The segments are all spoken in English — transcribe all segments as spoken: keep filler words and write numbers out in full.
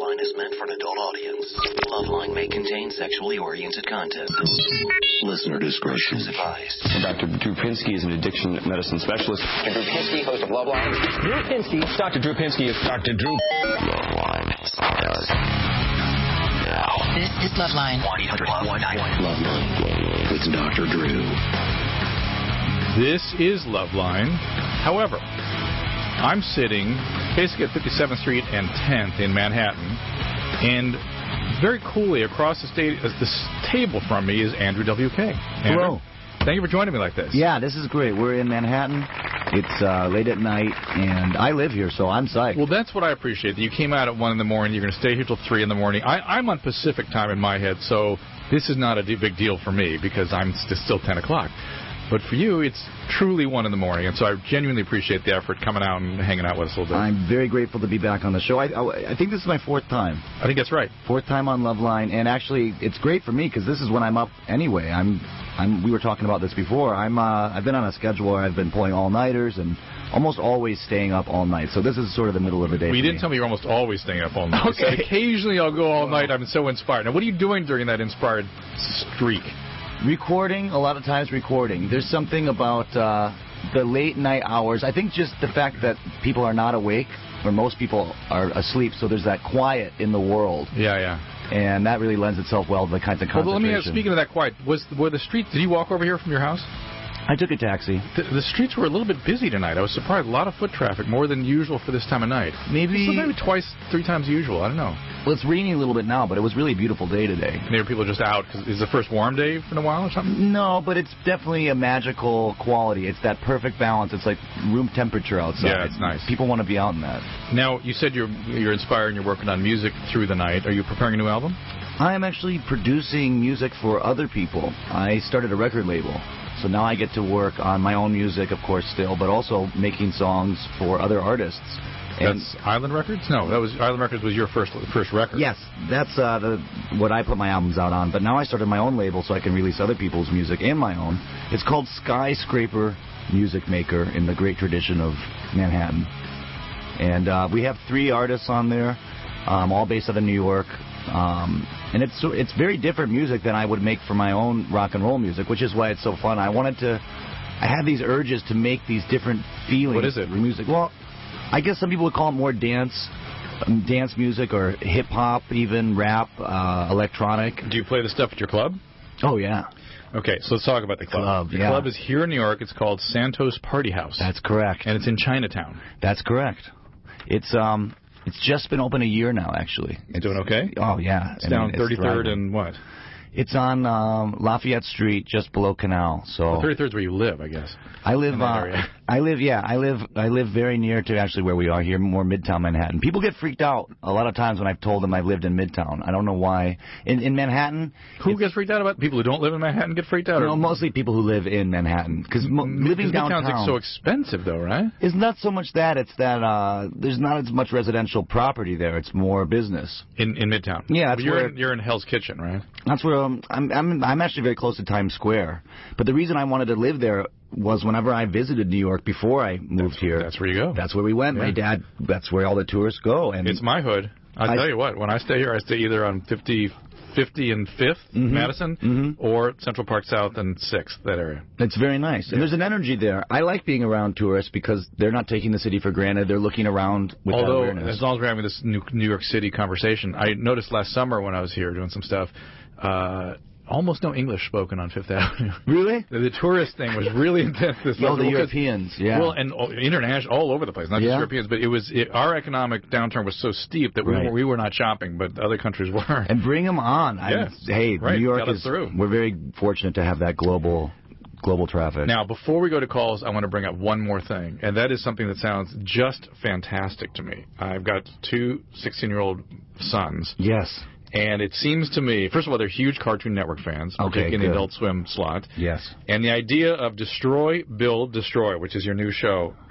Loveline is meant for an adult audience. Loveline may contain sexually oriented content. Listener discretion is advised. Doctor Drew Pinsky is an addiction medicine specialist. Doctor Drew Pinsky, host of Loveline. Drew Pinsky. Doctor Drew Pinsky is Doctor Drew. Loveline starts now. This is Loveline. one eight hundred one nine one Loveline. It's Doctor Drew. This is Loveline. However, I'm sitting basically at fifty-seventh Street and tenth in Manhattan, and very coolly across the state, as this table from me is Andrew W K. Andrew, hello. Thank you for joining me like this. Yeah, this is great. We're in Manhattan. It's uh, late at night, and I live here, so I'm psyched. Well, that's what I appreciate. That you came out at one in the morning. You're going to stay here till three in the morning. I, I'm on Pacific time in my head, so this is not a big deal for me because I'm st- still ten o'clock. But for you, it's truly one in the morning, and so I genuinely appreciate the effort coming out and hanging out with us a little bit. I'm very grateful to be back on the show. I, I, I think this is my fourth time. I think that's right. Fourth time on Loveline, and actually, it's great for me because this is when I'm up anyway. I'm, I'm. We were talking about this before. I'm. Uh, I've been on a schedule where I've been pulling all-nighters and almost always staying up all night. So this is sort of the middle of the day. Well, you for didn't me. tell me you're almost always staying up all night. Okay. You said, occasionally I'll go all night. I'm so inspired. Now, what are you doing during that inspired streak? Recording, a lot of times recording. There's something about uh, the late night hours. I think just the fact that people are not awake, or most people are asleep, so there's that quiet in the world. Yeah, yeah. And that really lends itself well to the kinds of concentration. Well, let me ask, speaking of that quiet, was were the streets, did you walk over here from your house? I took a taxi. The, the streets were a little bit busy tonight. I was surprised. A lot of foot traffic, more than usual for this time of night. Maybe so maybe twice, three times usual. I don't know. Well, it's raining a little bit now, but it was really a beautiful day today. Maybe people are just out because it's the first warm day in a while or something? No, but it's definitely a magical quality. It's that perfect balance. It's like room temperature outside. Yeah, it's nice. People want to be out in that. Now, you said you're you're inspired and you're working on music through the night. Are you preparing a new album? I am actually producing music for other people. I started a record label. So now I get to work on my own music, of course, still, but also making songs for other artists. And that's Island Records? No, that was Island Records was your first first record. Yes, that's uh, the, what I put my albums out on. But now I started my own label so I can release other people's music and my own. It's called Skyscraper Music Maker in the great tradition of Manhattan. And uh, we have three artists on there, um, all based out of New York. Um, and it's it's very different music than I would make for my own rock and roll music, which is why it's so fun. I wanted to, I had these urges to make these different feelings. What is it? For music. Well, I guess some people would call it more dance, um, dance music or hip hop, even rap, uh, electronic. Do you play the stuff at your club? Oh yeah. Okay, so let's talk about the club. Club, the yeah. club is here in New York. It's called Santos Party House. That's correct. And it's in Chinatown. That's correct. It's um. It's just been open a year now, actually. It's doing okay? Oh, yeah. It's I down mean, thirty-third it's and what? It's on um, Lafayette Street, just below Canal. So well, thirty-third is where you live, I guess. I live. In that uh, area. I live. Yeah, I live. I live very near to actually where we are here, more Midtown Manhattan. People get freaked out a lot of times when I've told them I've lived in Midtown. I don't know why. In in Manhattan, who gets freaked out about it? People who don't live in Manhattan get freaked out? No, or? mostly people who live in Manhattan because mo- living downtown. Midtown's like so expensive, though, right? It's not so much that. It's that uh, there's not as much residential property there. It's more business. In in Midtown. Yeah, that's well, you're where in, you're in Hell's Kitchen, right? That's where um, I'm. I'm. I'm actually very close to Times Square. But the reason I wanted to live there was whenever I visited New York before I moved that's, here. That's where you go. That's where we went. Yeah. My dad. That's where all the tourists go. And it's my hood. I'll I, tell you what. When I stay here, I stay either on fifty, fifty and fifth, mm-hmm, Madison, mm-hmm, or Central Park South and sixth, that area. It's very nice. Yeah. And there's an energy there. I like being around tourists because they're not taking the city for granted. They're looking around with Although, that awareness. As long as we're having this New, New York City conversation, I noticed last summer when I was here doing some stuff, uh, almost no English spoken on Fifth Avenue. Really? The, the tourist thing was really intense this summer. Oh, the Europeans, yeah. Well, and oh, international, all over the place, not yeah. just Europeans, but it was it, our economic downturn was so steep that we, right. were, we were not shopping, but other countries were. And bring them on. Yes. I, hey, right. New York Got is. Through. We're very fortunate to have that global. Global traffic. Now, before we go to calls, I want to bring up one more thing, and that is something that sounds just fantastic to me. I've got two sixteen-year-old sons. Yes. And it seems to me, first of all, they're huge Cartoon Network fans. Okay, in the Adult Swim slot. Yes. And the idea of Destroy, Build, Destroy, which is your new show,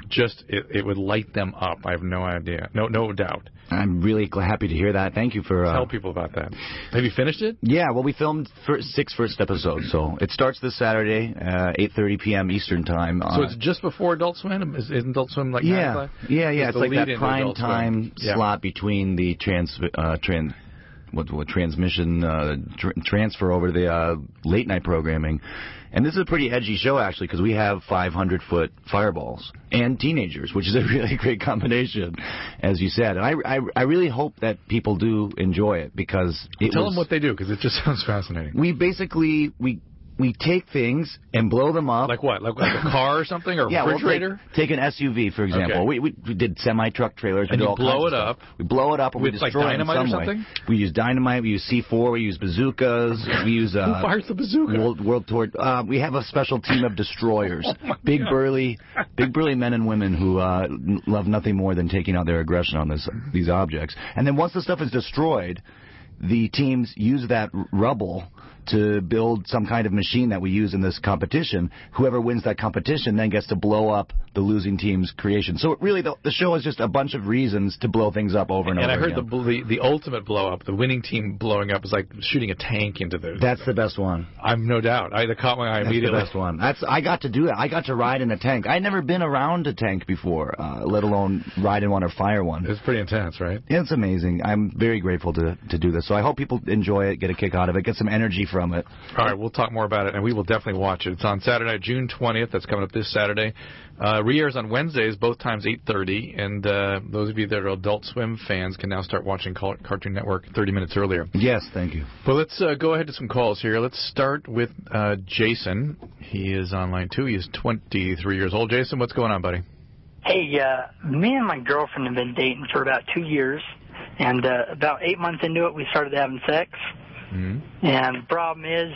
just it, it would light them up. I have no idea, no no doubt. I'm really gl- happy to hear that. Thank you for uh, tell people about that. Have you finished it? Yeah, well, we filmed first, six first episodes, so it starts this Saturday, uh, eight thirty p.m. Eastern time. So uh, it's just before Adult Swim. Is, isn't Adult Swim like yeah, nine yeah, yeah? It's, It's like that into prime Adult Swim. time Yeah. slot between the trans uh, trans. What, what transmission uh, tr- transfer over to the uh, late night programming, and this is a pretty edgy show actually because we have five hundred foot fireballs and teenagers, which is a really great combination, as you said. And I, I, I really hope that people do enjoy it because it Tell was, them what they do because it just sounds fascinating. we basically we. We take things and blow them up. Like what? Like, like a car or something, or a yeah, refrigerator? We'll take, take an S U V, for example. Okay. We, we we did semi-truck trailers. We And did you all blow kinds it of up. stuff. We blow it up and With, we like, destroy dynamite it in or some way. something? We use dynamite. We use C four. We use bazookas. We use uh, Who fires the bazooka? World, World Tour. Uh, we have a special team of destroyers. Oh big God. burly, big burly men and women who uh, n- love nothing more than taking out their aggression on this these objects. And then once the stuff is destroyed, the teams use that r- rubble to build some kind of machine that we use in this competition. Whoever wins that competition then gets to blow up the losing team's creation. So really, the, the show is just a bunch of reasons to blow things up over and, And over I heard again. the, bl- the the ultimate blow up, the winning team blowing up, is like shooting a tank into the. That's the best one. I'm no doubt. I that caught my eye That's the immediately. best one. That's I got to do that. I got to ride in a tank. I'd never been around a tank before, uh, let alone ride in one or fire one. It's pretty intense, right? It's amazing. I'm very grateful to to do this. So I hope people enjoy it, get a kick out of it, get some energy from it. All right, we'll talk more about it, and we will definitely watch it. It's on Saturday, June twentieth. That's coming up this Saturday. Uh, re-airs on Wednesdays, both times eight thirty. And uh, those of you that are Adult Swim fans can now start watching Car- Cartoon Network thirty minutes earlier. Yes, thank you. Well, let's uh, go ahead to some calls here. Let's start with uh, Jason. He is online, too. He is twenty-three years old. Jason, what's going on, buddy? Hey, uh, me and my girlfriend have been dating for about two years, and uh, about eight months into it, we started having sex. Mm-hmm. And the problem is,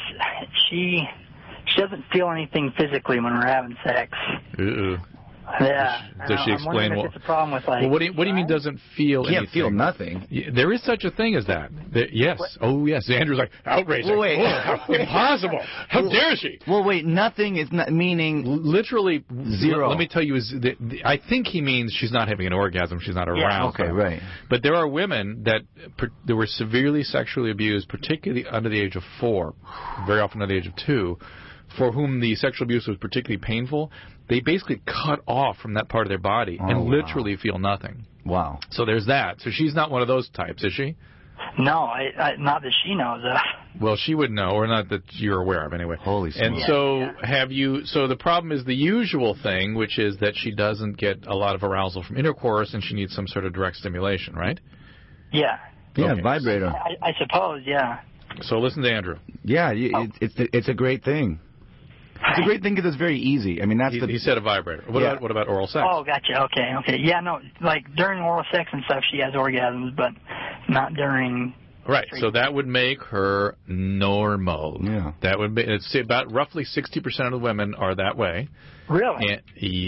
she she doesn't feel anything physically when we're having sex. Uh-uh. Yeah. Does she I'm explain wondering what? if it's a problem with like. Well, what do you, what do you mean doesn't feel Can't anything? feel nothing. Yeah, there is such a thing as that. There- yes. Oh, yes. Andrew's like, outraged. Well, wait. Oh, how impossible. How dare she? Well, wait, nothing is not meaning. Literally Zero. Let me tell you, is the, the, I think he means she's not having an orgasm. She's not aroused. Okay, right. But there are women that per, that were severely sexually abused, particularly under the age of four, very often under the age of two, for whom the sexual abuse was particularly painful. They basically cut off from that part of their body Oh, and wow. literally feel nothing. Wow. So there's that. So she's not one of those types, is she? No, I, I, not that she knows of. Well, she would know, or not that you're aware of, anyway. Holy And smokes. so, Yeah, have you? So the problem is the usual thing, which is that she doesn't get a lot of arousal from intercourse, and she needs some sort of direct stimulation, right? Yeah. Yeah, Okay. vibrator. I, I suppose, yeah. So listen to Andrew. Yeah, you, Oh. it's it's it's a great thing. It's a great thing because it's very easy. I mean, that's He, the. he said a vibrator. What Yeah. about what about oral sex? Oh, gotcha. Okay, okay. Yeah, no, like during oral sex and stuff, she has orgasms, but not during. Right. So that would make her normal. Yeah. That would be. It's about roughly sixty percent of the women are that way. Really? And,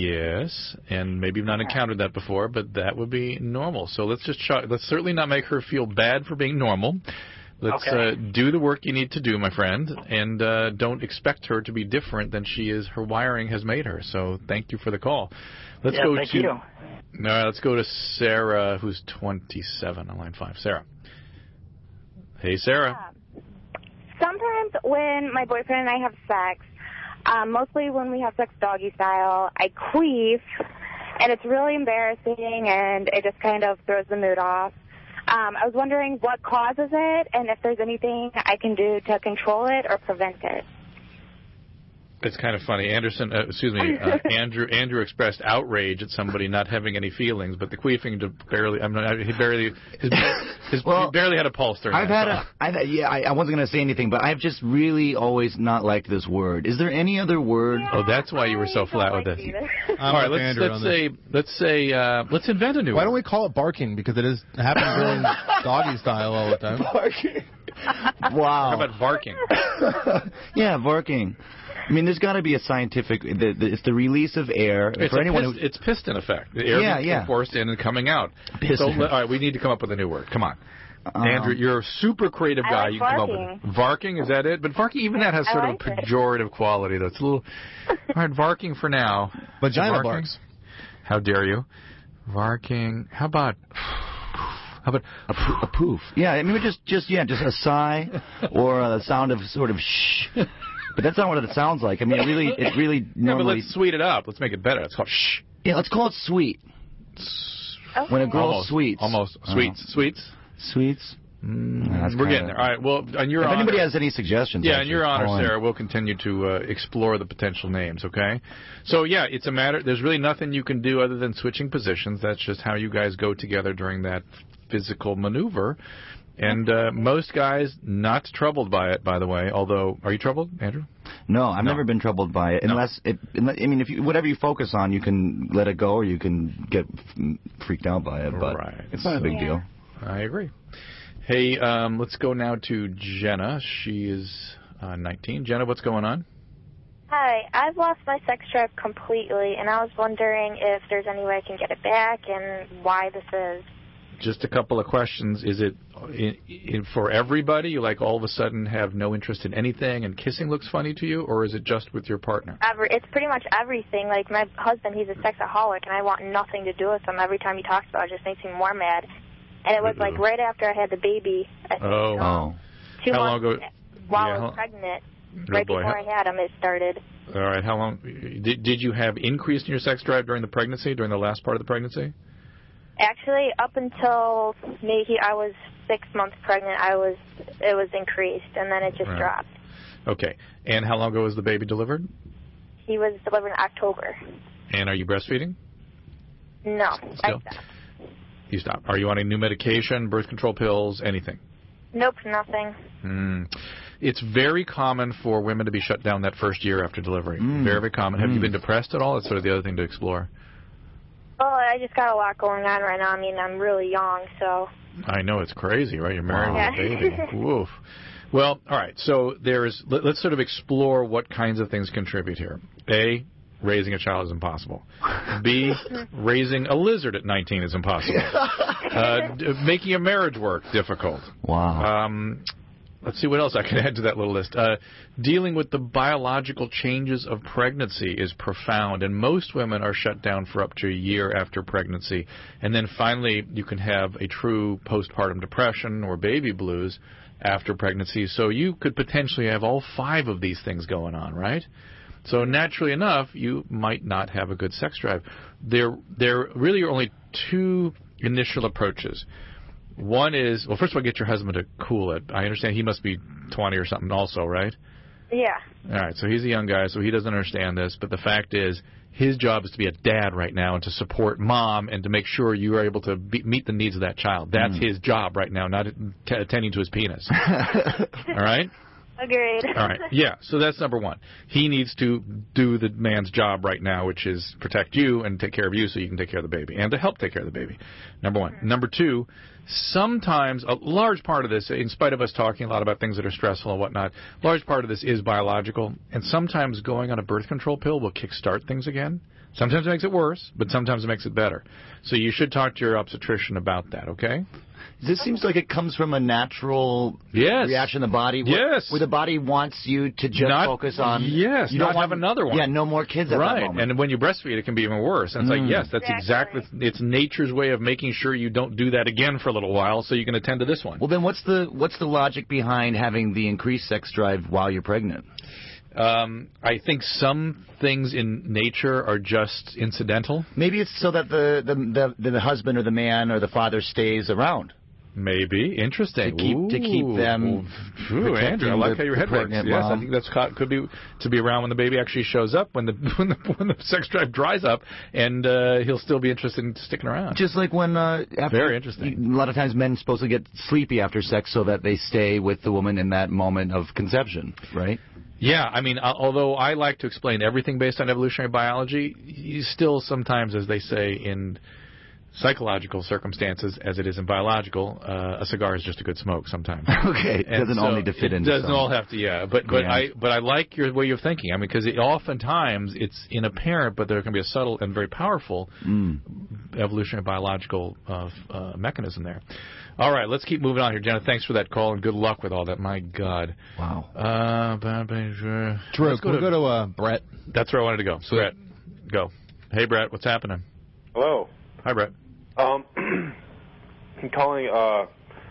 yes, and maybe you've not encountered that before, but that would be normal. So let's just try, let's certainly not make her feel bad for being normal. Let's Okay. uh, do the work you need to do, my friend, and uh, don't expect her to be different than she is. Her wiring has made her. So thank you for the call. Let's Yeah, go thank to. you. All right, let's go to Sarah, who's twenty-seven on line five. Sarah. Hey, Sarah. Sometimes when my boyfriend and I have sex, um, mostly when we have sex doggy style, I queef, and it's really embarrassing, and it just kind of throws the mood off. Um, I was wondering what causes it, and if there's anything I can do to control it or prevent it. It's kind of funny. Anderson, uh, excuse me, uh, Andrew. Andrew expressed outrage at somebody not having any feelings, but the queefing to barely. I mean, he barely. His, his, Well, he barely had a pulse during I've that. had a, I've had, yeah, I, I wasn't going to say anything, but I've just really always not liked this word. Is there any other word? Oh, that's why you were so I flat don't with like this. it either. All right, I'm with let's Andrew let's on say this. let's say uh, let's invent a new. Why one. don't we call it barking? Because it is it happens during doggy style all the time. Wow. How about barking? Yeah, barking. I mean, there's got to be a scientific. The, the, it's the release of air. It's, for a anyone pist- who, it's piston effect. The air Yeah, being yeah. forced in and coming out. Piston. So, all right, we need to come up with a new word. Come on. Um, Andrew, you're a super creative I guy. like you can come up varking. with Varking, is that it? But varking, even that has I sort like of a it. pejorative quality, though. It's a little. All right, varking for now. Vagina Varking? barks. How dare you? Varking. How about... How about... A, po- a poof. Yeah, I mean, just, just, yeah, just a sigh or a sound of sort of shh. But that's not what it sounds like. I mean, it really, it really normally... Yeah, but let's sweet it up. Let's make it better. It's called shh. Yeah, let's call it sweet. Okay. When a girl Almost. sweets. Almost. Oh. Sweets. Sweets. Sweets. Mm, That's we're kinda- getting there. All right. Well, on your If honor, anybody has any suggestions, yeah, in actually, your honor, call in. Sarah, we'll continue to uh, explore the potential names. Okay. So yeah, it's a matter. There's really nothing you can do other than switching positions. That's just how you guys go together during that physical maneuver. And uh, most guys not troubled by it, by the way. Although, are you troubled, Andrew? No, I've No. never been troubled by it. Unless, it, unless I mean, if you, whatever you focus on, you can let it go, or you can get f- freaked out by it. But Right. it's not a big Yeah. deal. I agree. Hey, um, let's go now to Jenna. She is uh, nineteen. Jenna, what's going on? Hi, I've lost my sex drive completely, and I was wondering if there's any way I can get it back and why this is. Just a couple of questions. Is it in, in, for everybody? You like all of a sudden have no interest in anything and kissing looks funny to you, or is it just with your partner? Every, it's pretty much everything. Like, my husband, he's a sexaholic, and I want nothing to do with him. Every time he talks about it, it just makes me more mad. And it was, like, right after I had the baby. I think, Oh. Oh. Two How long months ago? while Yeah, I was how- pregnant. Oh, Right boy. before I had him, it started. All right. How long did did you have increase in your sex drive during the pregnancy, during the last part of the pregnancy? Actually, up until maybe I was six months pregnant, I was it was increased, and then it just Right. dropped. Okay. And how long ago was the baby delivered? He was delivered in October. And are you breastfeeding? No, I Still? stopped. You stop. Are you on any new medication, birth control pills, anything? Nope, nothing. Hmm. It's very common for women to be shut down that first year after delivery. Mm. Very, very common. Have you Mm. been depressed at all? That's sort of the other thing to explore. Well, I just got a lot going on right now. I mean, I'm really young, so. I know, it's crazy, right? You're married Wow. with a baby. Woof. Well, all right. So there's. Let, let's sort of explore what kinds of things contribute here. A, raising a child is impossible. B, raising a lizard at nineteen is impossible. uh, d- making a marriage work, difficult. Wow. Um, let's see what else I can add to that little list. Uh, dealing with the biological changes of pregnancy is profound, and most women are shut down for up to a year after pregnancy. And then finally, you can have a true postpartum depression or baby blues after pregnancy. So you could potentially have all five of these things going on, right? So naturally enough, you might not have a good sex drive. There, there really are only two initial approaches. One is, well, first of all, get your husband to cool it. I understand he must be twenty or something also, right? Yeah. All right, so he's a young guy, so he doesn't understand this. But the fact is, his job is to be a dad right now and to support mom and to make sure you are able to be, meet the needs of that child. That's Mm. his job right now, not t- attending to his penis. All right? Agreed. All right. Yeah, so that's number one. He needs to do the man's job right now, which is protect you and take care of you so you can take care of the baby, and to help take care of the baby. Number one. Number two, sometimes a large part of this, in spite of us talking a lot about things that are stressful and whatnot, large part of this is biological, and sometimes going on a birth control pill will kickstart things again. Sometimes it makes it worse, but sometimes it makes it better. So you should talk to your obstetrician about that, okay? This seems like it comes from a natural Yes. reaction in the body. Where, Yes. Where the body wants you to just Not- focus on. yes, you not don't want, have another one. Yeah, no more kids at Right, that moment. and when you breastfeed, it can be even worse. And it's Mm. like, yes, that's exactly. Exactly. It's nature's way of making sure you don't do that again for a little while, so you can attend to this one. Well, then what's the what's the logic behind having the increased sex drive while you're pregnant? Um, I think some things in nature are just incidental. Maybe it's so that the the the, the husband or the man or the father stays around. Maybe interesting To keep- to keep Ooh. them Ooh, protecting Andrew, I like the- how your the head works. pregnant Yes, I mom. think that's co- could be to be around when the baby actually shows up, when the when the when the sex drive dries up, and uh, he'll still be interested in sticking around. Just like when uh, after, Very interesting. A lot of times men supposed to get sleepy after sex so that they stay with the woman in that moment of conception, right? Yeah, I mean, uh, although I like to explain everything based on evolutionary biology, you still sometimes, as they say in psychological circumstances, as it is in biological, uh, a cigar is just a good smoke sometimes. Okay, it And doesn't so all need to fit it into doesn't some- all have to, yeah. But but Yeah. I but I like your way of thinking. I mean, because it, oftentimes it's inapparent, but there can be a subtle and very powerful Mm. evolutionary biological uh, f- uh, mechanism there. All right, let's keep moving on here, Jenna. Thanks for that call and good luck with all that. My God. Wow. Uh, ba- ba- sure. Drew, Let's can we go to uh, Brett? That's where I wanted to go. Sweet. Brett, go. Hey, Brett, what's happening? Hello. Hi, Brett. Um, I'm calling, uh,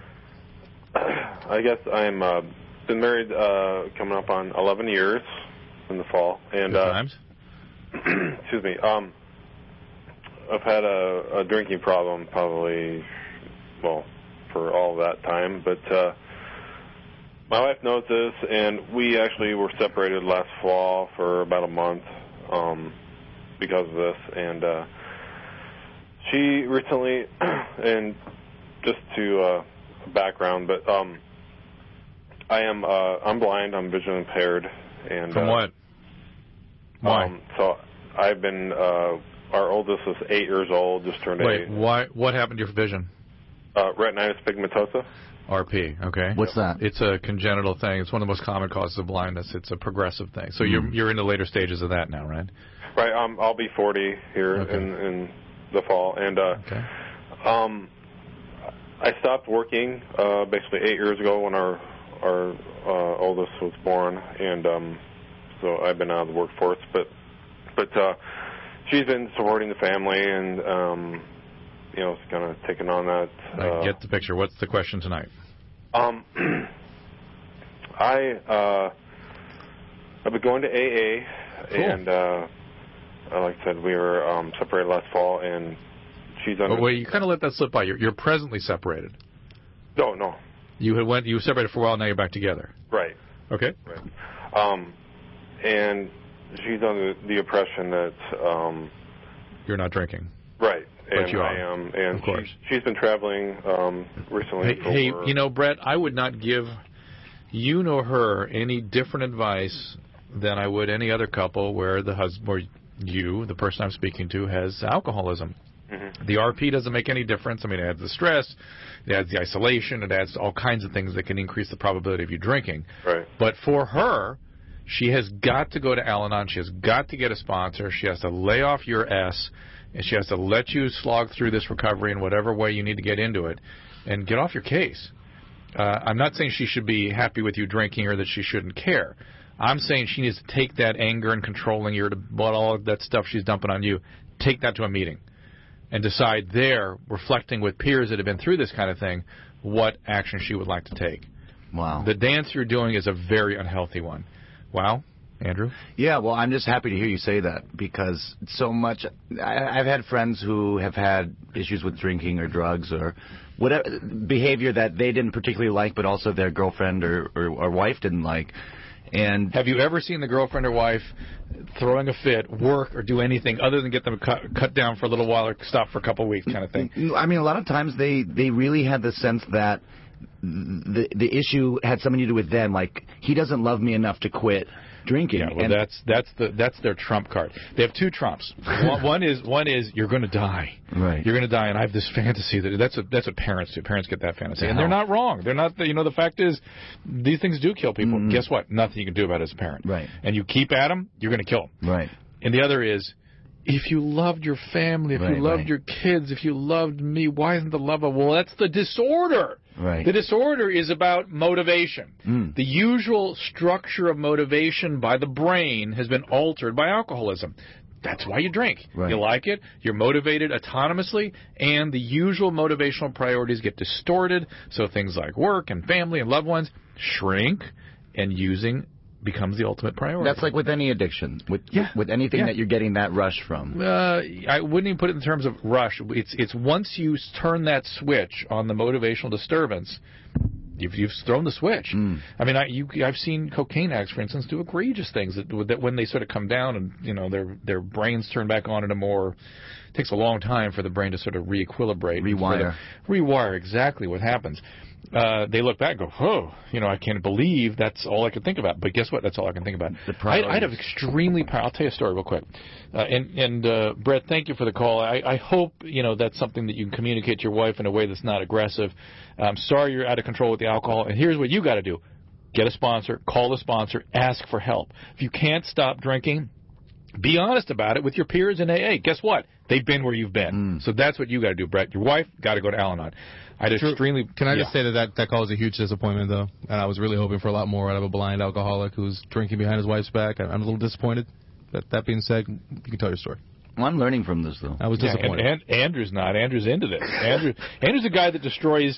I guess I'm, uh, been married, uh, coming up on eleven years in the fall. And, Good uh, times. excuse me, um, I've had a, a drinking problem probably, well, for all that time, but, uh, my wife knows this, and we actually were separated last fall for about a month, um, because of this, and, uh, she recently, and just to, uh, background, but, um, I am, uh, I'm blind, I'm vision impaired, and, From uh, what? Why? Um, so I've been, uh, our oldest is eight years old, just turned Wait, eight. why? What happened to your vision? Uh, retinitis pigmentosa. R P, okay. What's that? It's a congenital thing. It's one of the most common causes of blindness. It's a progressive thing. So mm. you're you're in the later stages of that now, right? Right. Um, I'll be forty here okay. in, in the fall, and uh, okay. um, I stopped working uh, basically eight years ago when our our uh, oldest was born, and um, so I've been out of the workforce. But but uh, she's been supporting the family, and um, you know, it's kind of taken on that. Uh, I get the picture. What's the question tonight? Um, I uh, I've been going to A A, cool. and uh, like I said, we were um, separated last fall, and she's under. But wait, you kind of let that slip by. You're, you're presently separated. No, no. You had went. You were separated for a while. Now you're back together. Right. Okay. Right. Um, and she's under the impression that um, you're not drinking. Right. But and you are. I am, and of course. She, she's been traveling um, recently. Hey, for hey, you know, Brett, I would not give you nor her any different advice than I would any other couple where the husband, or you, the person I'm speaking to, has alcoholism. Mm-hmm. The R P doesn't make any difference. I mean, it adds the stress, it adds the isolation, it adds all kinds of things that can increase the probability of you drinking. Right. But for her, she has got to go to Al-Anon. She has got to get a sponsor. She has to lay off your S, and she has to let you slog through this recovery in whatever way you need to get into it and get off your case. Uh, I'm not saying she should be happy with you drinking or that she shouldn't care. I'm saying she needs to take that anger and controlling you, about all of that stuff she's dumping on you, take that to a meeting and decide there, reflecting with peers that have been through this kind of thing, what action she would like to take. Wow. The dance you're doing is a very unhealthy one. Wow. Andrew? Yeah, well, I'm just happy to hear you say that because so much. I, I've had friends who have had issues with drinking or drugs or whatever behavior that they didn't particularly like, but also their girlfriend or, or, or wife didn't like. And have you ever seen the girlfriend or wife throwing a fit, work, or do anything other than get them cut, cut down for a little while or stop for a couple of weeks kind of thing? I mean, a lot of times they, they really had the sense that the the issue had something to do with them. Like, he doesn't love me enough to quit drinking. Yeah, well, and that's that's the that's their trump card. They have two trumps. one, one is one is you're going to die. Right. You're going to die, and I have this fantasy that that's what that's what parents do. Parents get that fantasy, The and hell. they're not wrong. They're not. You know, the fact is, these things do kill people. Mm. Guess what? Nothing you can do about it as a parent. Right. And you keep at them, you're going to kill them. Right. And the other is, if you loved your family, if right, you loved right. your kids, if you loved me, why isn't the love of, well, that's the disorder. Right. The disorder is about motivation. Mm. The usual structure of motivation by the brain has been altered by alcoholism. That's why you drink. Right. You like it, you're motivated autonomously, and the usual motivational priorities get distorted, so things like work and family and loved ones shrink, and using becomes the ultimate priority. That's like with any addiction, with Yeah. with anything Yeah. that you're getting that rush from. Uh, I wouldn't even put it in terms of rush. It's it's once you turn that switch on the motivational disturbance, you've you've thrown the switch. Mm. I mean, I you I've seen cocaine addicts, for instance, do egregious things that that when they sort of come down and you know their their brains turn back on in a more. It takes a long time for the brain to sort of re-equilibrate. Rewire. Rewire, exactly what happens. Uh, they look back and go, oh, you know, I can't believe that's all I could think about. But guess what? That's all I can think about. I, I'd have extremely power. I'll tell you a story real quick. Uh, and, and uh, Brett, thank you for the call. I, I hope, you know, that's something that you can communicate to your wife in a way that's not aggressive. I'm sorry you're out of control with the alcohol. And here's what you got to do. Get a sponsor. Call the sponsor. Ask for help. If you can't stop drinking, be honest about it with your peers in A A. Guess what? They've been where you've been. Mm. So that's what you got to do, Brett. Your wife got to go to Al-Anon. I'd True. extremely. Can I yeah. just say that, that that caused a huge disappointment, though? And I was really hoping for a lot more out of a blind alcoholic who's drinking behind his wife's back. I'm a little disappointed. That that being said, you can tell your story. Well, I'm learning from this, though. I was Yeah, disappointed. and, and Andrew's not. Andrew's into this. Andrew, Andrew's a guy that destroys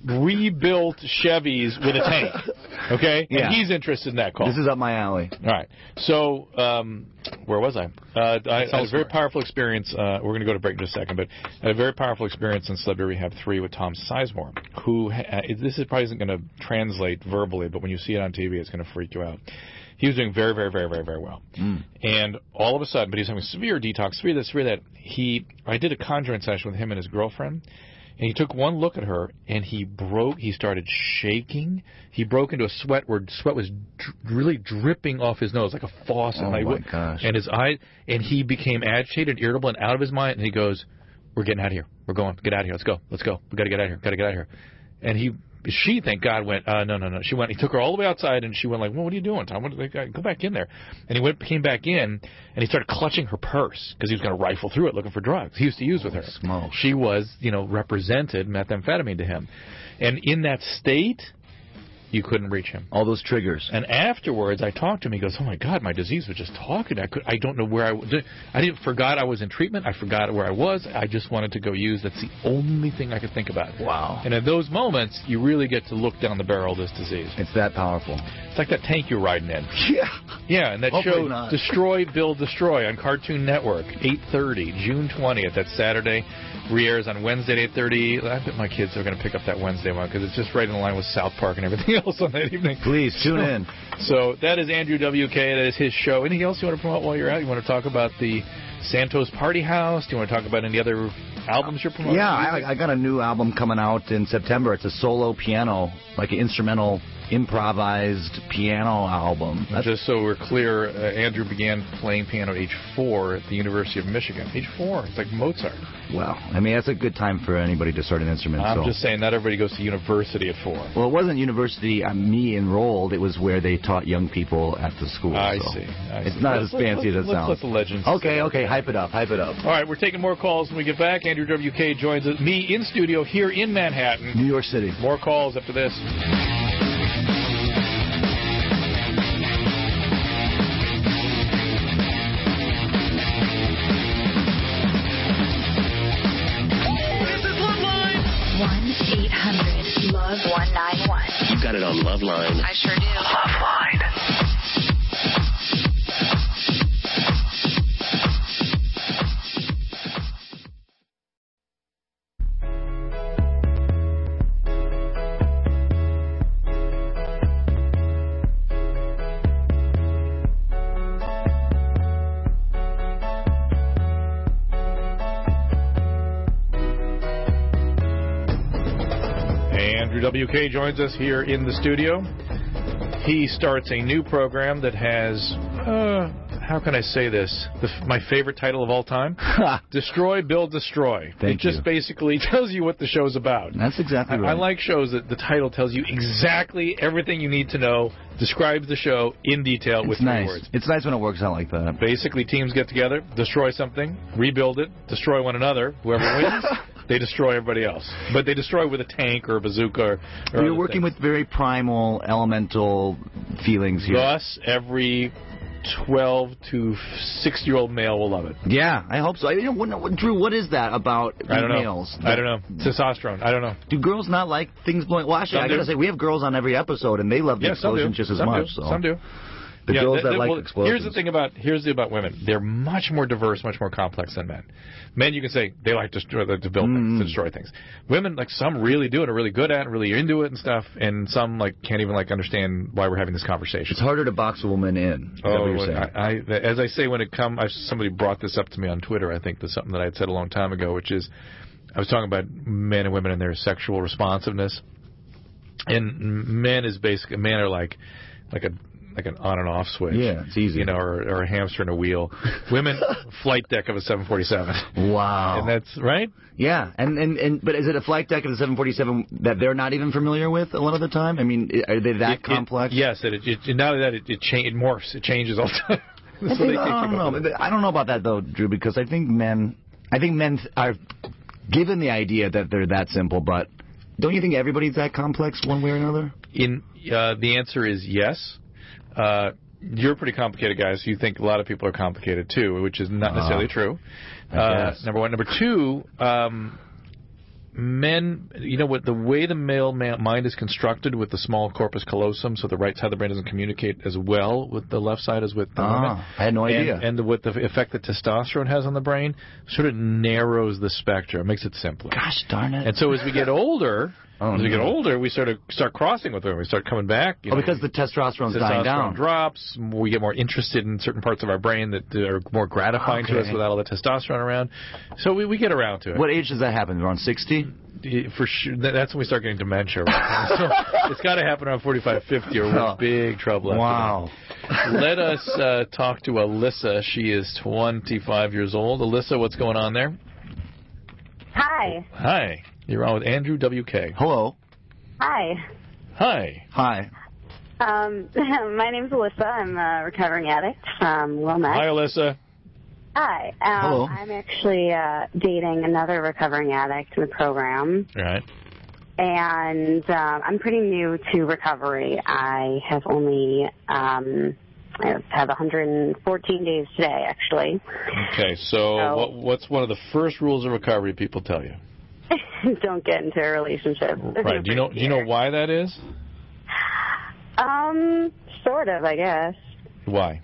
rebuilt Chevys with a tank. Okay? Yeah. And he's interested in that call. This is up my alley. All right. So, um, where was I? Uh, I, I had a very powerful experience. Uh, we're going to go to break in just a second, but I had a very powerful experience in Celebrity Rehab three with Tom Sizemore, who, ha- this is probably isn't going to translate verbally, but when you see it on T V, it's going to freak you out. He was doing very, very, very, very, very well. Mm. And all of a sudden, but he was having severe detox, severe this, severe that. He, I did a conjuring session with him and his girlfriend, and he took one look at her, and he broke, he started shaking. He broke into a sweat where sweat was dr- really dripping off his nose like a faucet. Oh, like, my gosh. And his eye, and he became agitated, irritable, and out of his mind, and he goes, we're getting out of here. We're going. Get out of here. Let's go. Let's go. We got to get out of here. Got to get out of here. And he, she, thank God, went, uh, no, no, no. She went, he took her all the way outside, and she went like, well, what are you doing, Tom? What, go back in there. And he went, came back in, and he started clutching her purse because he was going to rifle through it looking for drugs he used to use with her. Smoke. She was, you know, represented methamphetamine to him. And in that state, you couldn't reach him. All those triggers. And afterwards, I talked to him. He goes, "Oh my God, my disease was just talking. I could, I don't know where I was. I didn't forgot I was in treatment. I forgot where I was. I just wanted to go use. That's the only thing I could think about." Wow. And in those moments, you really get to look down the barrel of this disease. It's that powerful. It's like that tank you're riding in. Yeah. Yeah, and that Hopefully show not. Destroy, Build, Destroy on Cartoon Network, eight thirty, June twentieth. That's Saturday. Re-airs on Wednesday at eight thirty. I bet my kids are going to pick up that Wednesday one because it's just right in line with South Park and everything else on that evening. Please, tune so, in. So that is Andrew W K. That is his show. Anything else you want to promote while you're out? You want to talk about the Santos Party House? Do you want to talk about any other albums you're promoting? Yeah, I, I got a new album coming out in September. It's a solo piano, like an instrumental, improvised piano album. That's Just so we're clear, uh, Andrew began playing piano at age four at the University of Michigan. Age four. It's like Mozart. Well, I mean, that's a good time for anybody to start an instrument. I'm so. just saying, not everybody goes to university at four. Well, it wasn't university, uh, me enrolled. It was where they taught young people at the school. I so. see. I it's see. not let's, as fancy let's, as it let's, sounds. Let the legends. Okay, okay, hype it up, hype it up. All right, we're taking more calls when we get back. Andrew W K joins us, me in studio here in Manhattan. New York City. More calls after this. eight hundred love one nine one. You've got it on Loveline. I sure do. Loveline. W K joins us here in the studio. He starts a new program that has, uh, how can I say this? The, my favorite title of all time: Destroy, Build, Destroy. Thank it just you. basically tells you what the show's about. That's exactly I, right. I like shows that the title tells you exactly everything you need to know, describes the show in detail it's with three nice. words. It's nice when it works out like that. Basically, teams get together, destroy something, rebuild it, destroy one another. Whoever wins, they destroy everybody else. But they destroy with a tank or a bazooka. Or, or You're working things. with very primal, elemental feelings here. Thus, every twelve to sixty-year-old male will love it. Yeah, I hope so. I, you know, what, what, Drew, what is that about I don't know. males? I don't know. Testosterone. I don't know. Do girls not like things blowing? Well, actually, Some I got to do. say, we have girls on every episode, and they love the Yeah, some do. explosions just as Some much. do. So. Some do. The Yeah, girls they- that they- like well, explosions. Here's the thing about here's the about women. They're much more diverse, much more complex than men. Men, you can say they like to destroy, to build Mm. things, to destroy things. Women, like some really do it, are really good at it, really into it and stuff, and some like can't even like understand why we're having this conversation. It's harder to box a woman in. Is that what Oh, you're saying? I, I, as I say, when it come, I, somebody brought this up to me on Twitter. I think that's something that I had said a long time ago, which is I was talking about men and women and their sexual responsiveness. And men is basically men are like like a like an on and off switch. Yeah, it's easy. You know, or, or a hamster in a wheel. Women, flight deck of a seven forty-seven. Wow. And that's right. Yeah, and, and, and but is it a flight deck of the seven forty-seven that they're not even familiar with a lot of the time? I mean, are they that It- it- complex? yes, it, it, it, not only that, it, it, cha- it morphs. It changes all the time. I, So think, they I can't don't keep up know. with it. I don't know about that though, Drew, because I think men, I think men are given the idea that they're that simple, but don't you think everybody's that complex one way or another? In uh, the answer is yes. Uh, you're pretty complicated, guys. You think a lot of people are complicated, too, which is not necessarily Uh, true. I Uh, guess. number one. Number two, um, men, you know, what the way the male ma- mind is constructed with the small corpus callosum, so the right side of the brain doesn't communicate as well with the left side as with the Ah, women. I had no and, idea. And the, what the effect that testosterone has on the brain sort of narrows the spectrum, makes it simpler. Gosh darn it. And so as we get older, Oh, as we no. get older, we sort of start crossing with women. We start coming back. You Oh, know, because the testosterone's dying testosterone down. drops. We get more interested in certain parts of our brain that are more gratifying to us Okay. without all the testosterone around. So we, we get around to it. What age does that happen? Around sixty? For sure, that- that's when we start getting dementia. Right? So it's got to happen around forty-five, fifty, or we're Oh. in big trouble. after Wow. that. Let us uh, talk to Alyssa. She is twenty-five years old. Alyssa, what's going on there? Hi. Hi. You're on with Andrew W K. Hello. Hi. Hi. Hi. Um, my name's Alyssa. I'm a recovering addict from Wilmette. Hi, Alyssa. Hi. Um, Hello. I'm actually uh, dating another recovering addict in the program, Right. and um, I'm pretty new to recovery. I have only um, I have one hundred fourteen days today, actually. Okay, so So- what, what's one of the first rules of recovery people tell you? Don't get into a relationship. Right. Do you know? Do you know why that is? Um, sort of, I guess. Why?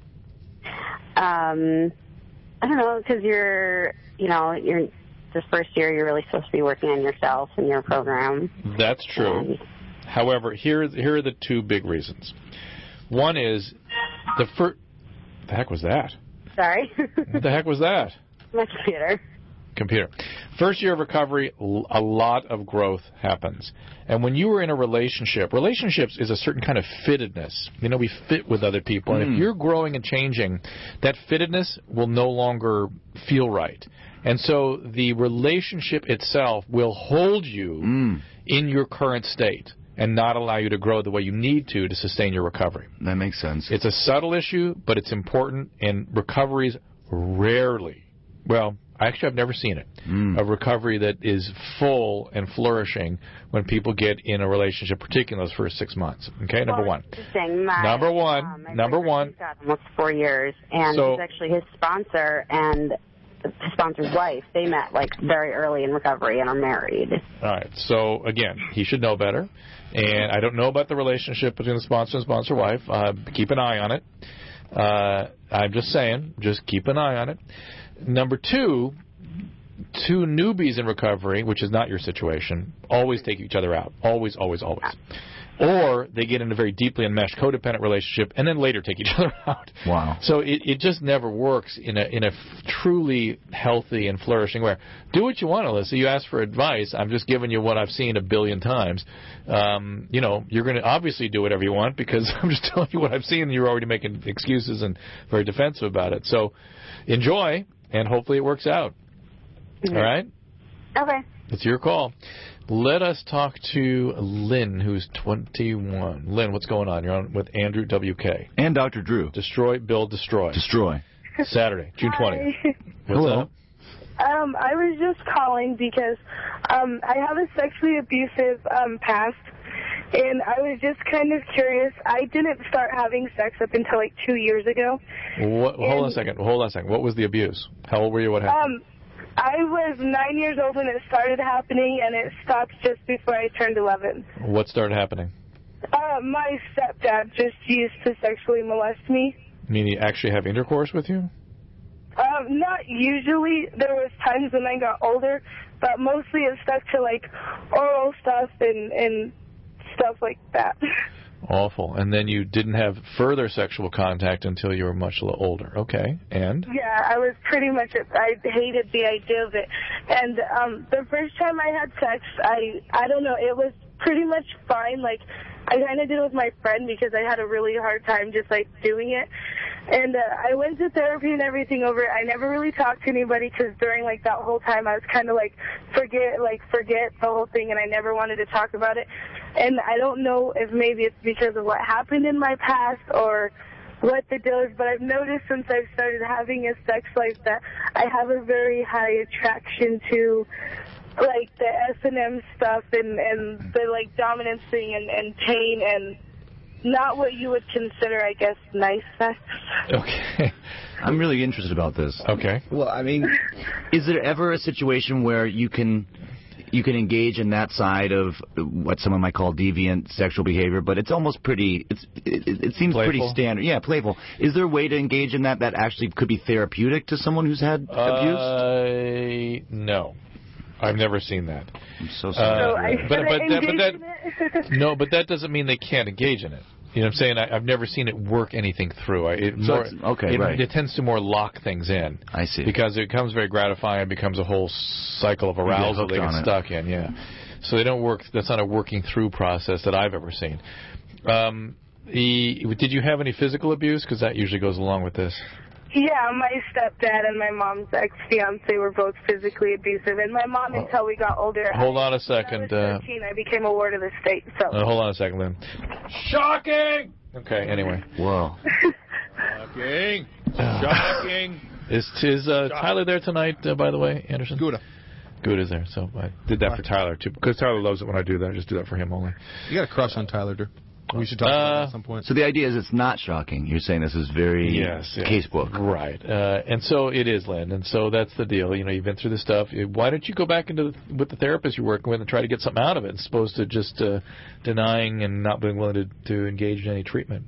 Um, I don't know, because you're, you know, you're this first year you're really supposed to be working on yourself and your program. That's true. And, However, here here are the two big reasons. One is the first. The heck was that? sorry, What the heck was that? my computer. Computer. First year of recovery, l- a lot of growth happens. And when you are in a relationship, relationships is a certain kind of fittedness. You know, we fit with other people. And Mm. if you're growing and changing, that fittedness will no longer feel right. And so the relationship itself will hold you Mm. in your current state and not allow you to grow the way you need to to sustain your recovery. That makes sense. It's a subtle issue, but it's important, and recoveries rarely, well, actually I've never seen it, Mm. a recovery that is full and flourishing when people get in a relationship, particularly in those first six months. Okay, number Well, one. it's interesting. My, Number one, um, my number boyfriend, one. he's got almost four years, and So- he's actually his sponsor and his sponsor's wife. They met like very early in recovery and are married. All right, so again, he should know better. And I don't know about the relationship between the sponsor and sponsor wife. Uh, keep an eye on it. Uh, I'm just saying, just keep an eye on it. Number two, two newbies in recovery, which is not your situation, always take each other out. Always, always, always. Or they get in a very deeply enmeshed codependent relationship and then later take each other out. Wow. So it, it just never works in a in a f- truly healthy and flourishing way. Do what you want, Alyssa. You ask for advice. I'm just giving you what I've seen a billion times. Um, you know, you're going to obviously do whatever you want because I'm just telling you what I've seen and you're already making excuses and very defensive about it. So enjoy, and hopefully it works out. Mhm. All right? Okay. It's your call. Let us talk to Lynn, who's twenty-one. Lynn, what's going on? You're on with Andrew W K. And Doctor Drew. Destroy, build, destroy. Destroy. Saturday, June twentieth. Hi. What's Hello. up? Um, I was just calling because um, I have a sexually abusive um, past, and I was just kind of curious. I didn't start having sex up until like two years ago. What, hold on a And- second. Hold on a second. What was the abuse? How old were you? What happened? Um, I was nine years old when it started happening, and it stopped just before I turned eleven. What started happening? Uh, my stepdad just used to sexually molest me. You mean he actually have intercourse with you? Um, not usually. There was times when I got older, but mostly it stuck to like oral stuff and and stuff like that. Awful. And then you didn't have further sexual contact until you were much l- older. Okay. And? Yeah, I was pretty much. I hated the idea of it. And um, the first time I had sex, I I don't know. It was pretty much fine. Like I kind of did it with my friend because I had a really hard time just like doing it. And uh, I went to therapy and everything over it. I never really talked to anybody because during like that whole time I was kind of like forget like forget the whole thing, and I never wanted to talk about it. And I don't know if maybe it's because of what happened in my past or what the deal is, but I've noticed since I've started having a sex life that I have a very high attraction to like the S and M stuff and, and the like dominance thing and, and pain and not what you would consider, I guess, nice sex. Okay. I'm really interested about this. Okay. Well, I mean, is there ever a situation where you can you can engage in that side of what someone might call deviant sexual behavior, but it's almost pretty, it's, it, it seems Playful? pretty standard. Yeah, playful. Is there a way to engage in that that actually could be therapeutic to someone who's had abuse? Uh, no. I've never seen that. I'm so sorry. Uh, So I but, but, that, but engage that, in it? no, but that doesn't mean they can't engage in it. You know what I'm saying? I, I've never seen it work anything through. I, it So more, it's- okay, it, right. it tends to more lock things in. I see. Because it becomes very gratifying. It becomes a whole cycle of arousal hooked they get on it. stuck in. Yeah. So they don't work. That's not a working through process that I've ever seen. Um, the, did you have any physical abuse? Because that usually goes along with this. Yeah, my stepdad and my mom's ex-fiance were both physically abusive, and my mom, until we got older, Hold on a when I second. was Uh, thirteen, I became a ward of the state. So. uh, hold on a second, Lynn. Shocking! Okay, anyway. Whoa. Shocking. Shocking. Is, is uh, Tyler there tonight, uh, by the way, Anderson? Gouda. Good is there. So I did that for Tyler, too. Because Tyler loves it when I do that. I just do that for him only. You got a crush on Tyler, Drew. We should talk about Uh, that at some point. So the idea is it's not shocking. You're saying this is very Yes, yes. casebook. Right. Uh, and so it is, Len. And so that's the deal. You know, you've been through this stuff. Why don't you go back into the, with the therapist you're working with and try to get something out of it, as opposed to just uh, denying and not being willing to, to engage in any treatment?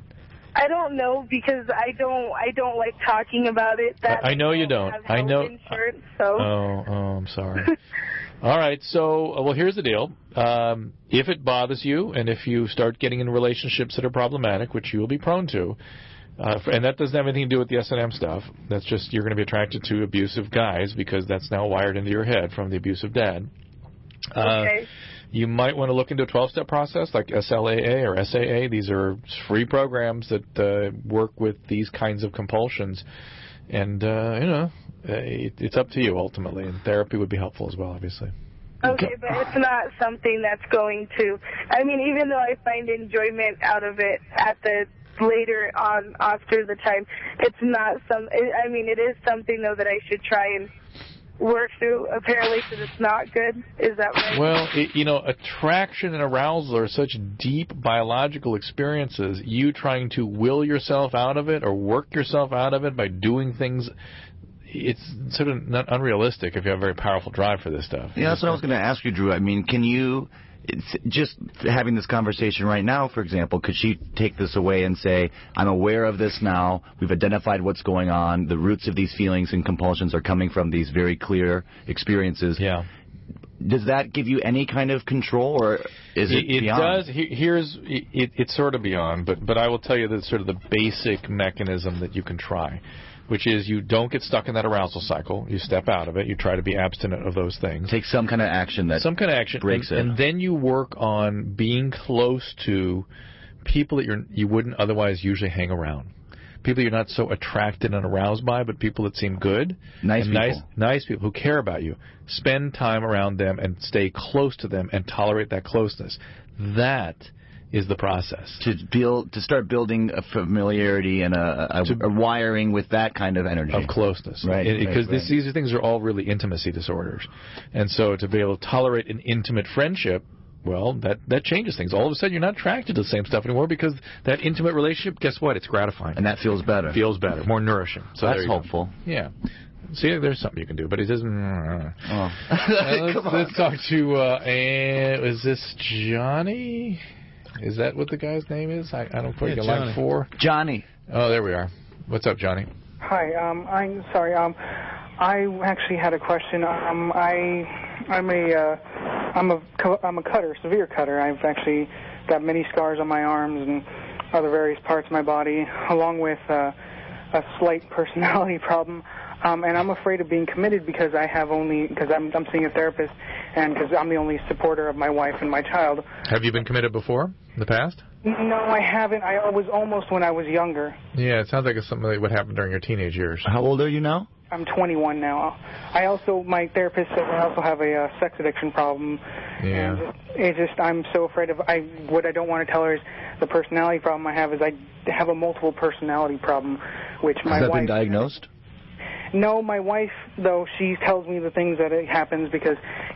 I don't know because I don't I don't like talking about it. That I, I know you don't. have I health know. Insurance, so. Oh, oh, I'm sorry. All right, so, uh, well, here's the deal. Um, if it bothers you and if you start getting in relationships that are problematic, which you will be prone to, uh, and that doesn't have anything to do with the S and M stuff. That's just you're going to be attracted to abusive guys because that's now wired into your head from the abusive dad. Uh, Okay. You might want to look into a twelve-step process like S L A A or S A A. These are free programs that uh, work with these kinds of compulsions. And, uh, you know, it, it's up to you ultimately. And therapy would be helpful as well, obviously. Okay, but it's not something that's going to. I mean, even though I find enjoyment out of it at the later on after the time, it's not some. I mean, it is something though that I should try and work through. Apparently, because it's not good. Is that right? Well, it, you know, attraction and arousal are such deep biological experiences. You trying to will yourself out of it or work yourself out of it by doing things, it's sort of not unrealistic if you have a very powerful drive for this stuff. Yeah, that's what I was going to ask you, Drew. I mean, can you, it's just having this conversation right now, for example, could she take this away and say, I'm aware of this now, we've identified what's going on, the roots of these feelings and compulsions are coming from these very clear experiences. Yeah. Does that give you any kind of control, or is it, it, it beyond? does. He- Here's it, it's sort of beyond, but but I will tell you that sort of the basic mechanism that you can try, which is you don't get stuck in that arousal cycle. You step out of it. You try to be abstinent of those things. Take some kind of action that some kind of action breaks and, it. and then you work on being close to people that you're you wouldn't otherwise usually hang around. People you're not so attracted and aroused by, but people that seem good. Nice and people. Nice, nice people who care about you. Spend time around them and stay close to them and tolerate that closeness. That is the process. To build, to start building a familiarity and a, a, To- a wiring with that kind of energy. Of closeness. Right, It- Because right, right. This, these things are all really intimacy disorders. And so to be able to tolerate an intimate friendship, well, that, that changes things. All of a sudden, you're not attracted to the same stuff anymore because that intimate relationship, guess what? It's gratifying. And that feels better. Feels better, more nourishing. So That's there you go. hopeful. Yeah. See, there's something you can do, but it doesn't. Uh, Oh. let's, Come on. let's talk to. Uh, uh, is this Johnny? Is that what the guy's name is? I, I don't quite Yeah, get Johnny. line four. Johnny. Oh, there we are. What's up, Johnny? Hi, um, I'm sorry. Um, I actually had a question. Um, I, I'm a, uh, I'm a, cu- I'm a cutter, severe cutter. I've actually got many scars on my arms and other various parts of my body, along with uh, a slight personality problem. Um, and I'm afraid of being committed because I have only, because I'm, I'm seeing a therapist, and because I'm the only supporter of my wife and my child. Have you been committed before in the past? No, I haven't. I was almost when I was younger. Yeah, it sounds like it's something that would happen during your teenage years. How old are you now? I'm twenty-one now. I also, my therapist said I also have a uh, sex addiction problem. Yeah. And it's just, I'm so afraid of, I, what I don't want to tell her is the personality problem I have is I have a multiple personality problem, which my Has that wife... been diagnosed? No, my wife, though, she tells me the things that it happens because,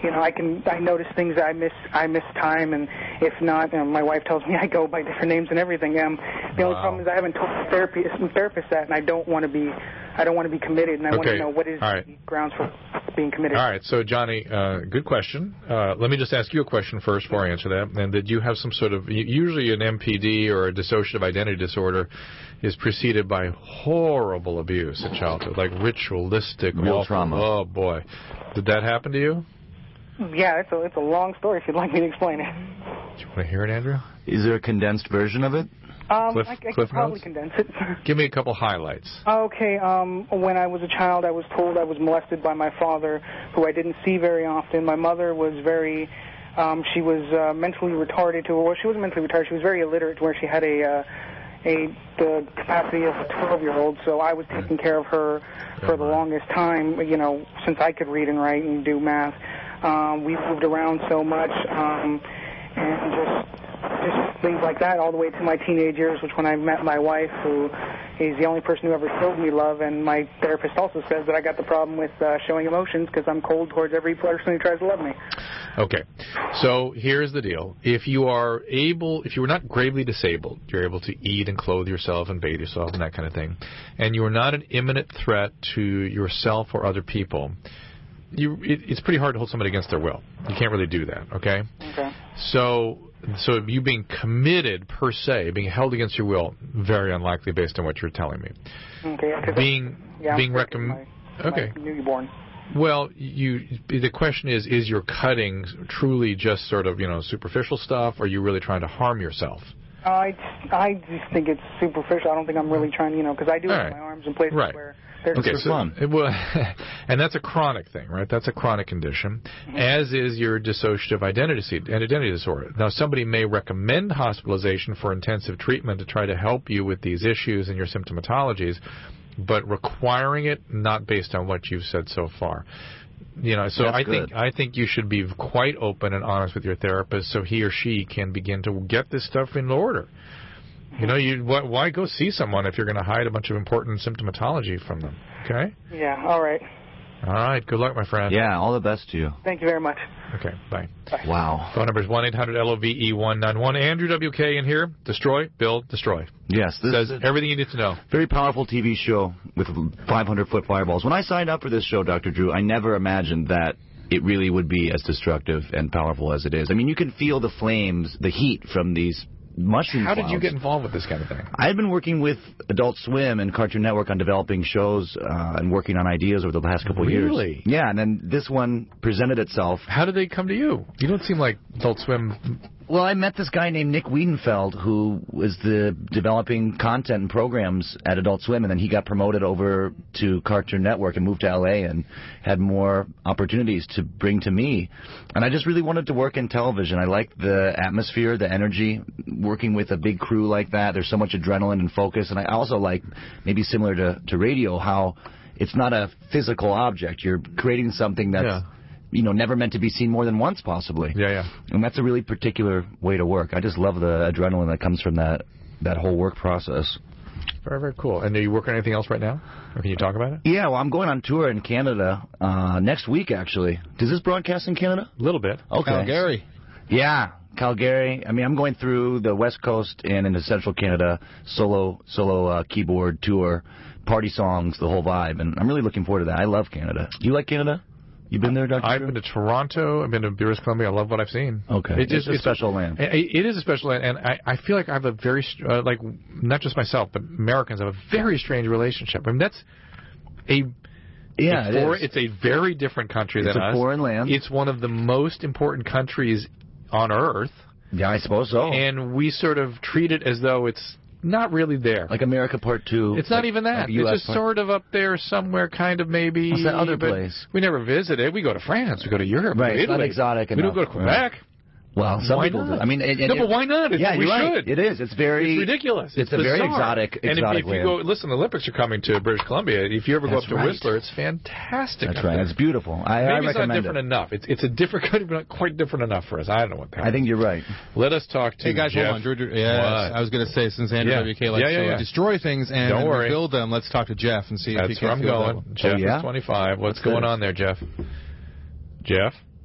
you know, I can I notice things that I miss I miss time, and if not, um, my wife tells me I go by different names and everything. Um, the wow. only problem is I haven't told the therapist therapist that, and I don't want to be I don't want to be committed, and I okay. want to know what is All right. the grounds for being committed. All right, so Johnny, uh, good question. Uh, let me just ask you a question first before I answer that. And did you have some sort of, usually an M P D or a dissociative identity disorder is preceded by horrible abuse in childhood, like ritualistic, real awful, trauma. Oh boy, did that happen to you? Yeah, it's a it's a long story. If you'd like me to explain it. Do you want to hear it, Andrew? Is there a condensed version of it? Um, Cliff, I, I Cliff could probably notes? condense it. Give me a couple highlights. Okay, um, when I was a child, I was told I was molested by my father, who I didn't see very often. My mother was very, um, she was uh, mentally retarded to, well, she wasn't mentally retarded, she was very illiterate to where she had a, uh, a the capacity of a twelve-year-old, so I was taking care of her for the longest time, you know, since I could read and write and do math. Um, we moved around so much, um, and just... just things like that all the way to my teenage years, which when I met my wife, who is the only person who ever showed me love, and my therapist also says that I got the problem with uh, showing emotions because I'm cold towards every person who tries to love me. Okay, so here's the deal. If you are able, if you are not gravely disabled, you're able to eat and clothe yourself and bathe yourself and that kind of thing, and you are not an imminent threat to yourself or other people, you, it, it's pretty hard to hold somebody against their will. You can't really do that, okay? Okay. So... So you being committed, per se, being held against your will, very unlikely based on what you're telling me. Okay. Being yeah, being recommended. Okay. Newborn. Well, you. The question is: is your cutting truly just sort of you know superficial stuff, or are you really trying to harm yourself? I I just think it's superficial. I don't think I'm really trying, you know, because I do All have right. my arms in places right. where they're okay, just so, fun. It, well, and that's a chronic thing, right? That's a chronic condition, mm-hmm. as is your dissociative identity identity disorder. Now, somebody may recommend hospitalization for intensive treatment to try to help you with these issues and your symptomatologies, but requiring it not based on what you've said so far. You know, so That's I good. think I think you should be quite open and honest with your therapist, so he or she can begin to get this stuff in order. You know, you why, why go see someone if you're going to hide a bunch of important symptomatology from them? Okay. Yeah. All right. All right. Good luck, my friend. Yeah. All the best to you. Thank you very much. Okay. Bye. Bye. Wow. Phone number is one eight hundred L O V E one nine one. Andrew W K in here. Destroy, build, destroy. Yes. This Says is everything you need to know. Very powerful T V show with five hundred foot fireballs. When I signed up for this show, Doctor Drew, I never imagined that it really would be as destructive and powerful as it is. I mean, you can feel the flames, the heat from these mushroom How did you clouds. get involved with this kind of thing? I had been working with Adult Swim and Cartoon Network on developing shows uh, and working on ideas over the past couple of years. Really? Yeah, and then this one presented itself. How did they come to you? You don't seem like Adult Swim. Well, I met this guy named Nick Wiedenfeld, who was the developing content and programs at Adult Swim, and then he got promoted over to Cartoon Network and moved to L A and had more opportunities to bring to me. And I just really wanted to work in television. I liked the atmosphere, the energy, working with a big crew like that. There's so much adrenaline and focus. And I also like, maybe similar to, to radio, how it's not a physical object. You're creating something that's... Yeah. you know, never meant to be seen more than once, possibly. Yeah, yeah. And that's a really particular way to work. I just love the adrenaline that comes from that that whole work process. Very, very cool. And are you working on anything else right now? Or can you talk about it? Yeah, well, I'm going on tour in Canada uh, next week, actually. Does this broadcast in Canada? A little bit. Okay. Calgary. Yeah, Calgary. I mean, I'm going through the West Coast and into Central Canada, solo solo uh, keyboard tour, party songs, the whole vibe. And I'm really looking forward to that. I love Canada. Do you like Canada? You been there, Doctor I've Drew? been to Toronto. I've been to British Columbia. I love what I've seen. Okay. It is, it's a special land. It, it is a special land, and I, I feel like I have a very, uh, like, not just myself, but Americans have a very strange relationship. I mean, that's a... Yeah, a it for, is. It's a very different country It's than a us. foreign land. It's one of the most important countries on Earth. Yeah, I suppose so. And we sort of treat it as though it's not really there. Like America Part Two. It's like, not even that. like U S It's just part. sort of up there somewhere, kind of maybe. What's that other but place? We never visited. We go to France. We go to Europe. Right, We it's go to not Italy. exotic We enough. don't go to Quebec. Well, some Why people not? do. I mean, it, it, no, but why not? It's, yeah, we you're should. right. It is. It's very It's ridiculous. It's, It's a very bizarre. exotic, and exotic if, if you land. go, listen, the Olympics are coming to British Columbia. If you ever go That's up to right. Whistler, it's fantastic. That's up right. there. It's beautiful. I, Maybe I it's not recommend different it. enough. It's it's a different country, but not quite different enough for us. I don't know what that I is. think you're right. Let us talk to Hey guys, Jeff. hold on, Drew. Drew yes, What? I was going to say since Andrew Yeah. W K likes Yeah, yeah, to yeah. destroy things and Don't worry. rebuild them, let's talk to Jeff and see if he That's can where I'm feel that going. one. Jeff Oh, yeah? is twenty-five. What's What's going this? on there, Jeff? Jeff?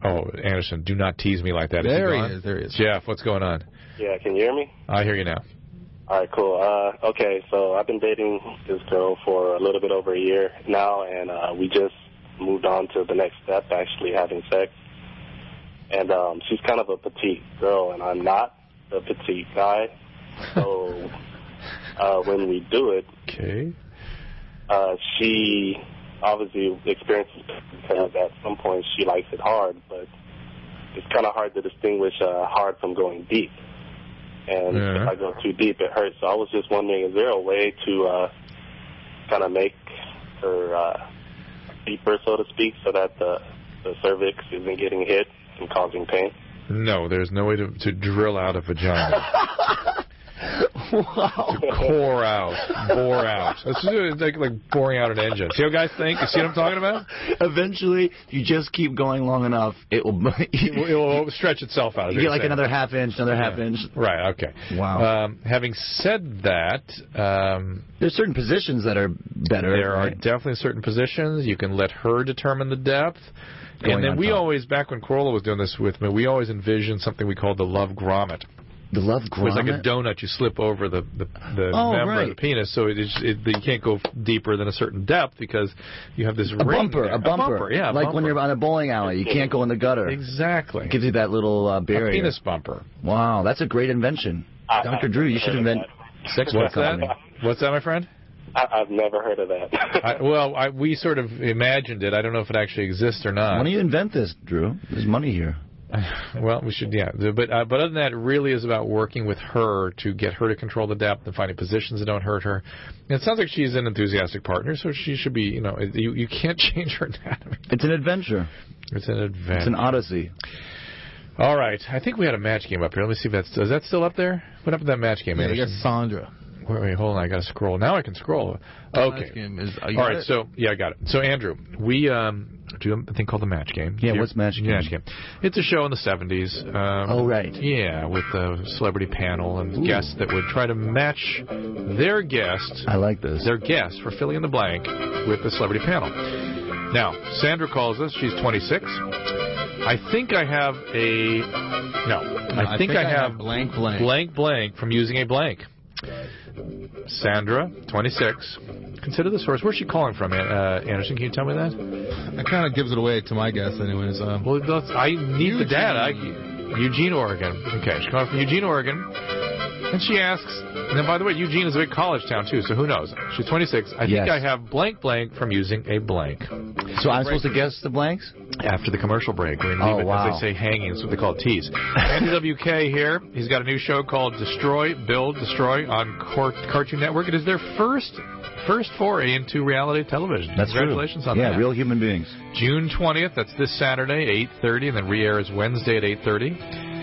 Oh, Anderson, do not tease me like that. There he he gone? is. There he is. Jeff, what's going on? Yeah, can you hear me? I hear you now. All right, cool. Uh, okay, so I've been dating this girl for a little bit over a year now, and uh, we just moved on to the next step, actually having sex. And um, she's kind of a petite girl, and I'm not a petite guy. So uh, when we do it, okay, uh, she obviously experiences because at some point she likes it hard, but it's kind of hard to distinguish uh, hard from going deep. And yeah. if I go too deep, it hurts. So I was just wondering, is there a way to uh, kind of make her uh, deeper, so to speak, so that the, the cervix isn't getting hit and causing pain? No, there's no way to, to drill out a vagina. Wow. To core out, bore out. It's like, like boring out an engine. See how guys think? You see what I'm talking about? Eventually, you just keep going long enough, it will it, will, it will stretch itself out. You get like saying. another half inch, another yeah. half inch. Right, okay. Wow. Um, having said that... Um, There's certain positions that are better. There right? are definitely certain positions. You can let her determine the depth. Going and then we top. always, back when Corolla was doing this with me, we always envisioned something we called the love grommet. The love grommet? It was like a donut you slip over the, the, the oh, member right. of the penis, so it, is, it, you can't go deeper than a certain depth because you have this a ring bumper, there. a bumper, a bumper, yeah, a like bumper. when you're on a bowling alley, you can't go in the gutter. Exactly. It gives you that little uh, barrier. A penis bumper. Wow, that's a great invention, I, Doctor I, Drew. You should invent sex toy company. What's that, my friend? I, I've never heard of that. I, well, I, we sort of imagined it. I don't know if it actually exists or not. Why don't you invent this, Drew? There's money here. Well, we should, yeah. But uh, but other than that, it really is about working with her to get her to control the depth and finding positions that don't hurt her. And it sounds like she's an enthusiastic partner, so she should be, you know, you, you can't change her anatomy. It's an adventure. It's an adventure. It's an odyssey. All right. I think we had a match game up here. Let me see if that's, is that still up there? What happened to that match game? Yeah, you got Sandra. Wait, wait, hold on. I got to scroll. Now I can scroll. Okay. Is, All right. it? So, yeah, I got it. So, Andrew, we um, do a thing called the Match Game. Yeah, Here, what's Match Game? Match Game. It's a show in the seventies. Um, oh, right. Yeah, with a celebrity panel and Ooh. guests that would try to match their guest. I like this. Their guest for filling in the blank with the celebrity panel. Now, Sandra calls us. She's twenty-six. I think I have a... No. no I, I think, think I, I have, have blank blank. Blank blank from using a blank. Sandra, twenty-six. Consider the source. Where's she calling from, uh, Anderson? Can you tell me that? That kind of gives it away to my guess, anyways. Um, well, that's, I need Eugene. the data. I, Eugene, Oregon. Okay, she's calling from Eugene, Oregon. And she asks, and then, by the way, Eugene is a big college town, too, so who knows? She's twenty-six. I yes. think I have blank blank from using a blank. So I'm supposed to guess the blanks? After the commercial break. We leave oh, it, wow. as they say, hanging. That's what they call it, tease. Andy W K here. He's got a new show called Destroy, Build, Destroy on Cartoon Network. It is their first first foray into reality television. That's Congratulations true. on yeah, that. Yeah, real human beings. June twentieth. That's this Saturday, eight thirty, and then re-airs Wednesday at eight thirty.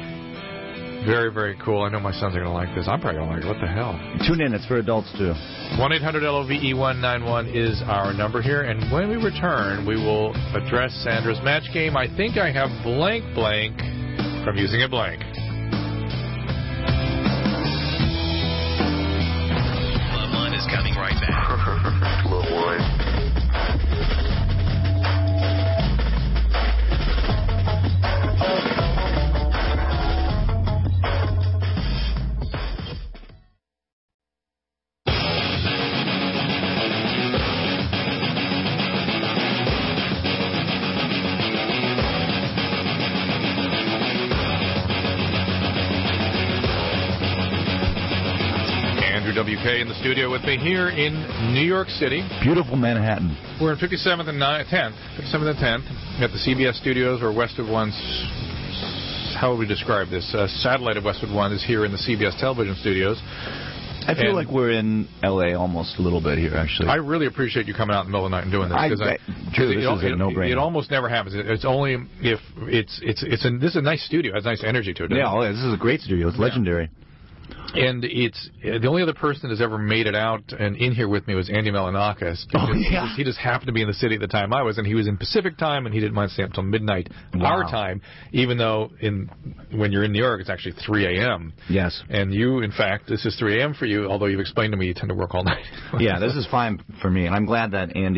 Very, very cool. I know my sons are going to like this. I'm probably going to like it. What the hell? Tune in. It's for adults, too. one eight hundred L O V E one nine one is our number here. And when we return, we will address Sandra's match game. I think I have blank blank from using a blank. Loveline is coming right back. Loveline. W K in the studio with me here in New York City. Beautiful Manhattan. We're in fifty-seventh and tenth, fifty-seventh and tenth at the C B S studios, or Westwood One's, how would we describe this? Uh, satellite of Westwood One is here in the C B S television studios. I feel and like we're in L A almost a little bit here, actually. I really appreciate you coming out in the middle of the night and doing this. I, I, I, true, it, this it, is a it, no-brainer. It almost never happens. It's only if it's it's it's a, this is a nice studio. It has nice energy to it. Yeah, oh, this is a great studio. It's legendary. And it's the only other person that's ever made it out and in here with me was Andy Melanakis. Oh, yeah. He just happened to be in the city at the time I was, and he was in Pacific time, and he didn't mind staying up until midnight wow. our time, even though in when you're in New York, it's actually three a.m. Yes. And you, in fact, this is three a.m. for you, although you've explained to me you tend to work all night. Yeah, this is fine for me, and I'm glad that Andy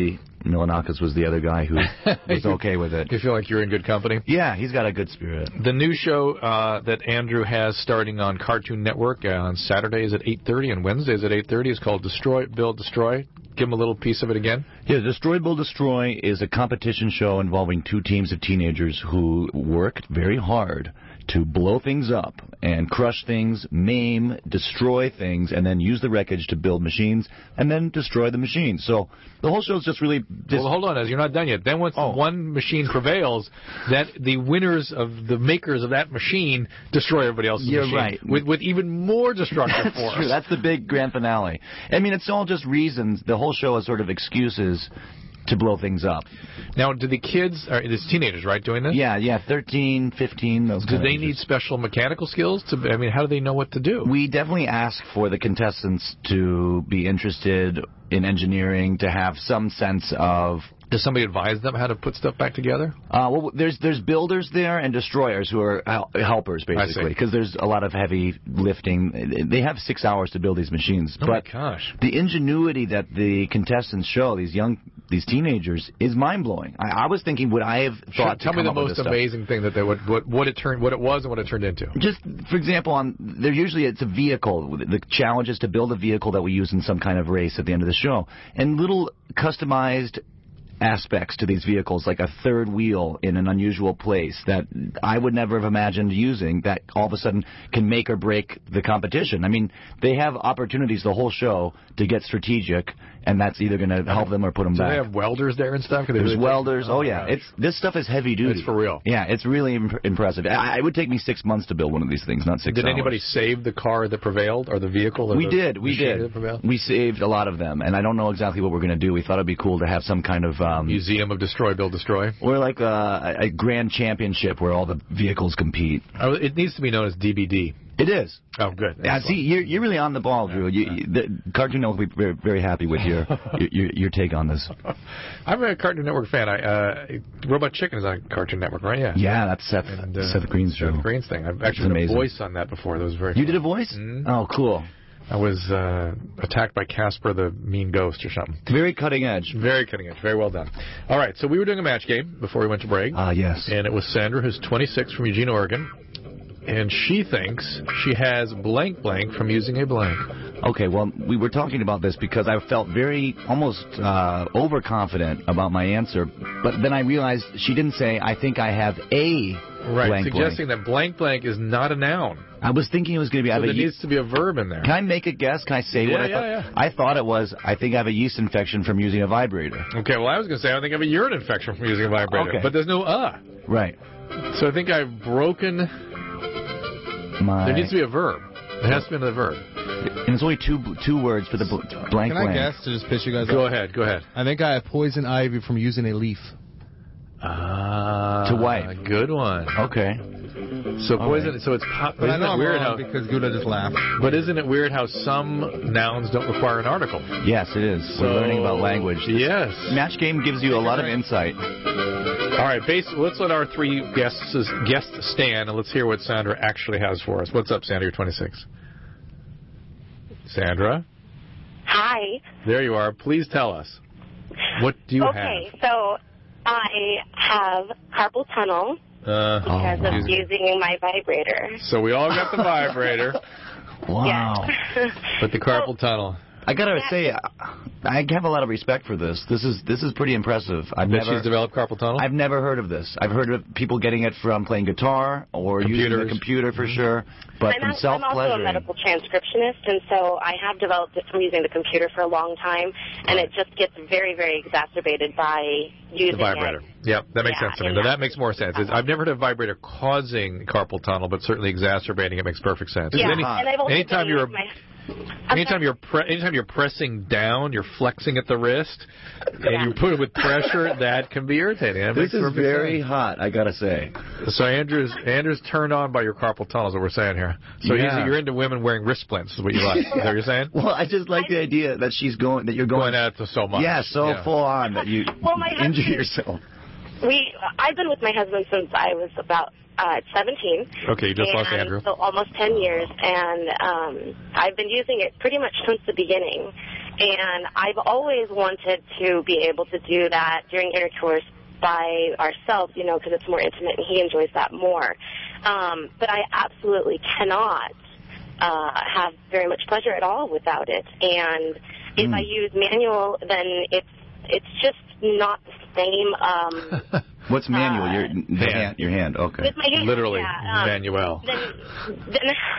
Milanakis was the other guy who was okay with it. You feel like you're in good company? Yeah, he's got a good spirit. The new show uh, that Andrew has starting on Cartoon Network uh, on Saturdays at eight thirty and Wednesdays at eight thirty is called Destroy, Build, Destroy. Give him a little piece of it again. Yeah, Destroy, Build, Destroy is a competition show involving two teams of teenagers who worked very hard to blow things up and crush things, maim, destroy things, and then use the wreckage to build machines, and then destroy the machines. So the whole show is just really... Just well, hold on, as you're not done yet. Then once oh. one machine prevails, that the winners of the makers of that machine destroy everybody else's You're machine. right. With, with even more destructive That's force. true. That's the big grand finale. I mean, it's all just reasons. The whole show is sort of excuses to blow things up. Now, do the kids, are it's teenagers, right, doing this? Yeah, yeah, thirteen, fifteen, those Do kind they of need ages. special mechanical skills? To, I mean, how do they know what to do? We definitely ask for the contestants to be interested in engineering, to have some sense of... Does somebody advise them how to put stuff back together? Uh, well, there's there's builders there and destroyers who are hel- helpers, basically, because there's a lot of heavy lifting. They have six hours to build these machines. Oh, but my gosh. The ingenuity that the contestants show, these young, these teenagers, is mind-blowing. I, I was thinking, would I have thought Tell to me come the up with most this stuff? amazing thing that they would, what, what it turned, what it was and what it turned into. Just, for example, on they're usually it's a vehicle. The challenge is to build a vehicle that we use in some kind of race at the end of the show. And little customized aspects to these vehicles, like a third wheel in an unusual place that I would never have imagined using, that all of a sudden can make or break the competition. I mean, they have opportunities the whole show to get strategic, and that's either going to help them or put them Do back. they have welders there and stuff? There's really welders. Oh, Oh, yeah. gosh. It's This stuff is heavy duty. It's for real. Yeah, it's really imp- impressive. I, it would take me six months to build one of these things, not six Did hours. anybody save the car that prevailed or the vehicle? Or We the did, we machine did. that prevailed? We saved a lot of them, and I don't know exactly what we're going to do. We thought it'd be cool to have some kind of... Um, Museum of Destroy, Build, Destroy? Or like a, a grand championship where all the vehicles compete. Oh, it needs to be known as D B D. It is. Oh, good. Yeah, see, you're, you're really on the ball, Drew. You, you, the Cartoon Network will be very, very happy with your, your your take on this. I'm a Cartoon Network fan. I, uh, Robot Chicken is on Cartoon Network, right? Yeah. Yeah, that's Seth, And, uh, Seth Green's show. Seth Green's thing. I've actually It's done a amazing. voice on that before. That was very You fun. did a voice? Mhm. Oh, cool. I was uh, attacked by Casper the Mean Ghost or something. Very cutting edge. Very cutting edge. Very well done. All right, so we were doing a match game before we went to break. Ah, yes. And it was Sandra, who's twenty-six, from Eugene, Oregon. And she thinks she has blank blank from using a blank. Okay, well, we were talking about this because I felt very, almost uh, overconfident about my answer. But then I realized she didn't say, I think I have a Right, blank suggesting blank. that blank blank is not a noun. I was thinking it was going to be... I So have there a ye- needs to be a verb in there. Can I make a guess? Can I say Yeah, what I yeah, thought? yeah. I thought it was, I think I have a yeast infection from using a vibrator. Okay, well, I was going to say I think I have a urine infection from using a vibrator. Okay. But there's no uh. Right. So I think I've broken... My... There needs to be a verb. There has to be another verb. And it's only two two words for the bl- blank Can I blank. guess to just piss you guys Go off? ahead, go ahead. I think I have poison ivy from using a leaf. Ah, To wipe. Good one. Okay. So All poison. right. So it's po- But I isn't know it I'm weird wrong how because Gouda just laughed. But isn't it weird how some nouns don't require an article? Yes, it is. We're So- learning about language. This Yes. match game gives you a lot of insight. All right, base, let's let our three guests guests stand, and let's hear what Sandra actually has for us. What's up, Sandra? You're twenty-six. Sandra? Hi. There you are. Please tell us. What do you okay, so I have carpal tunnel have? Uh, because Oh, of using my vibrator. so we all got the vibrator, Wow. Yeah. but the carpal tunnel. I gotta say, I, I have a lot of respect for this. This is this is pretty impressive. I've That never she's developed carpal tunnel? I've never heard of this. I've heard of people getting it from playing guitar or using the Computers. computer for sure, but I'm, from al- I'm also a self-pleasuring. medical transcriptionist, and so I have developed it from using the computer for a long time, and it just gets very, very exacerbated by using The vibrator. it. Yep, that makes Yeah, sense to me. and Now, that- that makes more sense. It's- I've never heard of vibrator causing carpal tunnel, but certainly exacerbating it makes perfect sense. Yeah, Any- and I've also anytime been you're with my... anytime you're pre- anytime you're pressing down, you're flexing at the wrist, and Yeah. you put it with pressure, that can be irritating. That This makes is perfect very sense. hot, I gotta say. So Andrew's Andrew's turned on by your carpal tunnel, is what we're saying here. So Yeah. he's, you're into women wearing wrist splints, is what you like. Is that what you're saying? Well, I just like the idea that she's going, that you're Going going, at it so much. yeah, so Yeah. full on that you Well, my injure husband- yourself. We, I've been with my husband since I was about uh, seventeen. Okay, you just and lost Andrew. So almost ten years, and um, I've been using it pretty much since the beginning. And I've always wanted to be able to do that during intercourse by ourselves, you know, because it's more intimate and he enjoys that more. Um, but I absolutely cannot uh, have very much pleasure at all without it. And if mm. I use manual, then it's it's just not the same. Um, What's manual? Uh, your the hand. Your hand. Okay. With my hand, Literally, yeah, um, manual. Then, then,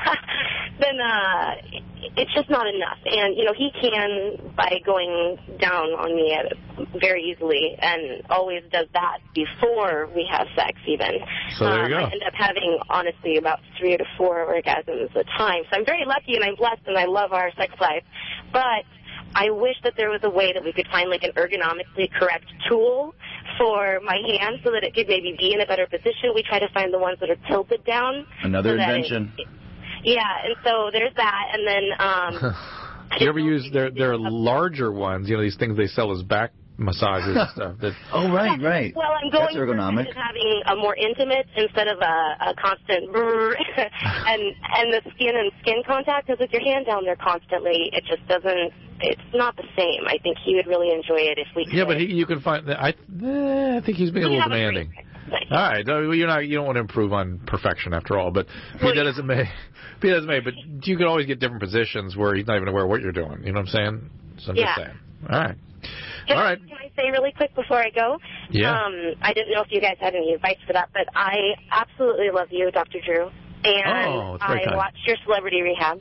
then uh, it's just not enough. And you know, he can by going down on me very easily, and always does that before we have sex, even. So there you um, go. I end up having, honestly, about three to four orgasms a time. So I'm very lucky, and I'm blessed, and I love our sex life. But I wish that there was a way that we could find like an ergonomically correct tool for my hand so that it could maybe be in a better position. We try to find the ones that are tilted down. Another so invention. It, yeah, and so there's that. And then... Um, Do you ever use, there, there are larger ones, you know, these things they sell as back massages and stuff. That, oh, right, right. Well, I'm going That's ergonomic. for having a more intimate instead of a, a constant brrr, and and the skin and skin contact, because with your hand down there constantly, it just doesn't, it's not the same. I think he would really enjoy it if we could. yeah, but he, you can find, I, eh, I think he's being a We little have a demanding. All right, no, you're not, you don't want to improve on perfection after all, but be that as it may, be that as it may, but you can always get different positions where he's not even aware what you're doing. You know what I'm saying? So I'm Yeah. just saying. All right. Can, All right. I, can I say really quick before I go? Yeah. Um, I didn't know if you guys had any advice for that, but I absolutely love you, Doctor Drew. And Oh, it's very I kind. watched your Celebrity Rehab.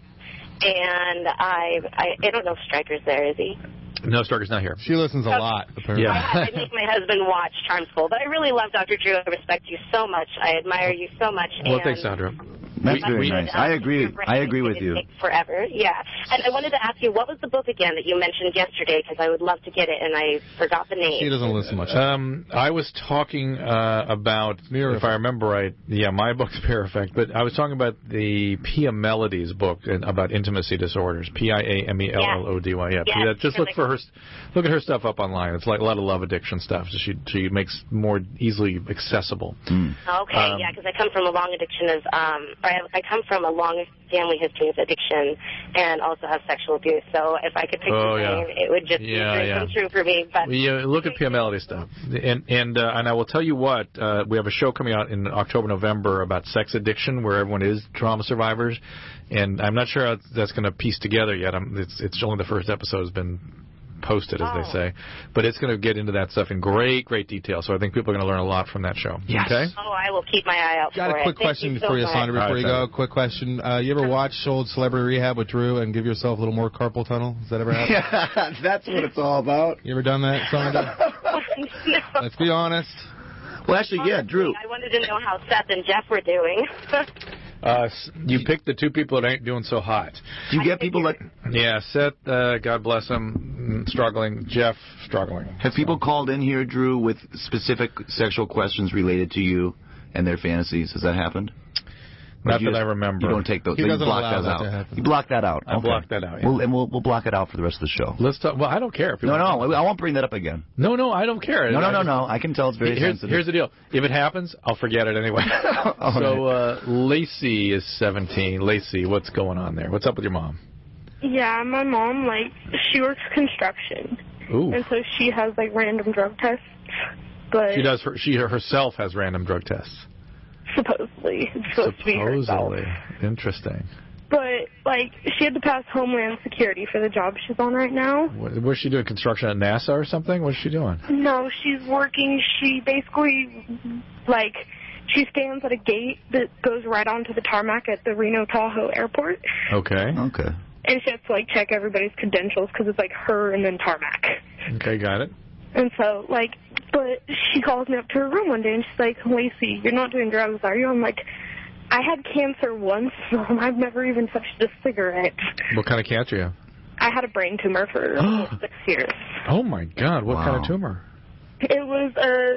And I, I, I don't know if Stryker's there, is he? No, Starker's not here. She listens a Okay. lot, apparently. I had to make my husband watch Charm School, but I really love Doctor Drew. I respect you so much. I admire you so much. Well, and thanks, Sandra. That's We- very we- nice. I agree. I agree with you. Take forever, yeah. And I wanted to ask you, what was the book again that you mentioned yesterday? Because I would love to get it, and I forgot the name. She doesn't listen much. Um, I was talking uh, about, Mirror if I remember right, yeah, my book's Mirror Effect, but I was talking about the Pia Melodies book in- about intimacy disorders. P I A M E L L O D Y. Yeah, Yeah, Pia, it's just really look for her, look at her stuff up online. It's like a lot of love addiction stuff. So she she makes more easily accessible. Mm. Okay, Um, yeah, because I come from a long addiction of, um, or I, I come from a long family history of addiction and also have sexual abuse. So if I could pick Oh, the yeah. name, it would just Yeah, be a dream yeah. come true for me. But We, uh, look at Pia Melody stuff, and and uh, and I will tell you what, uh, we have a show coming out in October, November about sex addiction, where everyone is trauma survivors, and I'm not sure how that's going to piece together yet. I'm, it's it's only the first episode has been posted, as Oh. they say, but it's going to get into that stuff in great great detail. So I think people are going to learn a lot from that show. Yes. Okay. oh, I will keep my eye out Got for a it. quick Thank question you so for you, much. Sandra, before All you right, go. Quick question. Uh, you ever watch old Celebrity Rehab with Drew and give yourself a little more carpal tunnel? Has that ever happened? That's what it's all about. You ever done that, Sandra? No. Let's be honest. Well, actually, yeah, Drew. I wanted to know how Seth and Jeff were doing. Uh, s- you picked the two people that ain't doing so hot. Do you get people that Yeah, Seth, uh, God bless him, mm, struggling. Jeff, struggling. have people called in here, Drew, with specific sexual questions related to you and their fantasies? Has that happened? Or Not do you that I just- remember. You don't take those. He so you doesn't block allow those that out. to happen. You block that out. I Okay. blocked that out, yeah. We'll, and we'll we'll block it out for the rest of the show. Let's talk. Well, I don't care. If you No, want no, I won't bring that up again. No, no, I don't care. No, no, I no, just- no. I can tell it's very Here's, sensitive. here's the deal. If it happens, I'll forget it anyway. All So, uh, Lacey is seventeen. Lacey, what's going on there? What's up with your mom? Yeah, my mom, like, she works construction. Ooh. And so she has, like, random drug tests. But She does. Her, she herself has random drug tests. supposedly. It's supposed to be herself. Supposedly. Interesting. But, like, she had to pass Homeland Security for the job she's on right now. What, what's she doing? Construction at NASA or something? What's she doing? No, she's working. She basically, like, she stands at a gate that goes right onto the tarmac at the Reno Tahoe Airport. Okay. Okay. And she has to, like, check everybody's credentials because it's, like, her and then tarmac. Okay, got it. And so, like, but she calls me up to her room one day and she's like, Lacey, you're not doing drugs, are you? I'm like, I had cancer once, Mom. I've never even touched a cigarette. What kind of cancer you have? I had a brain tumor for almost six years. Oh, my God. What kind Wow. of tumor? It was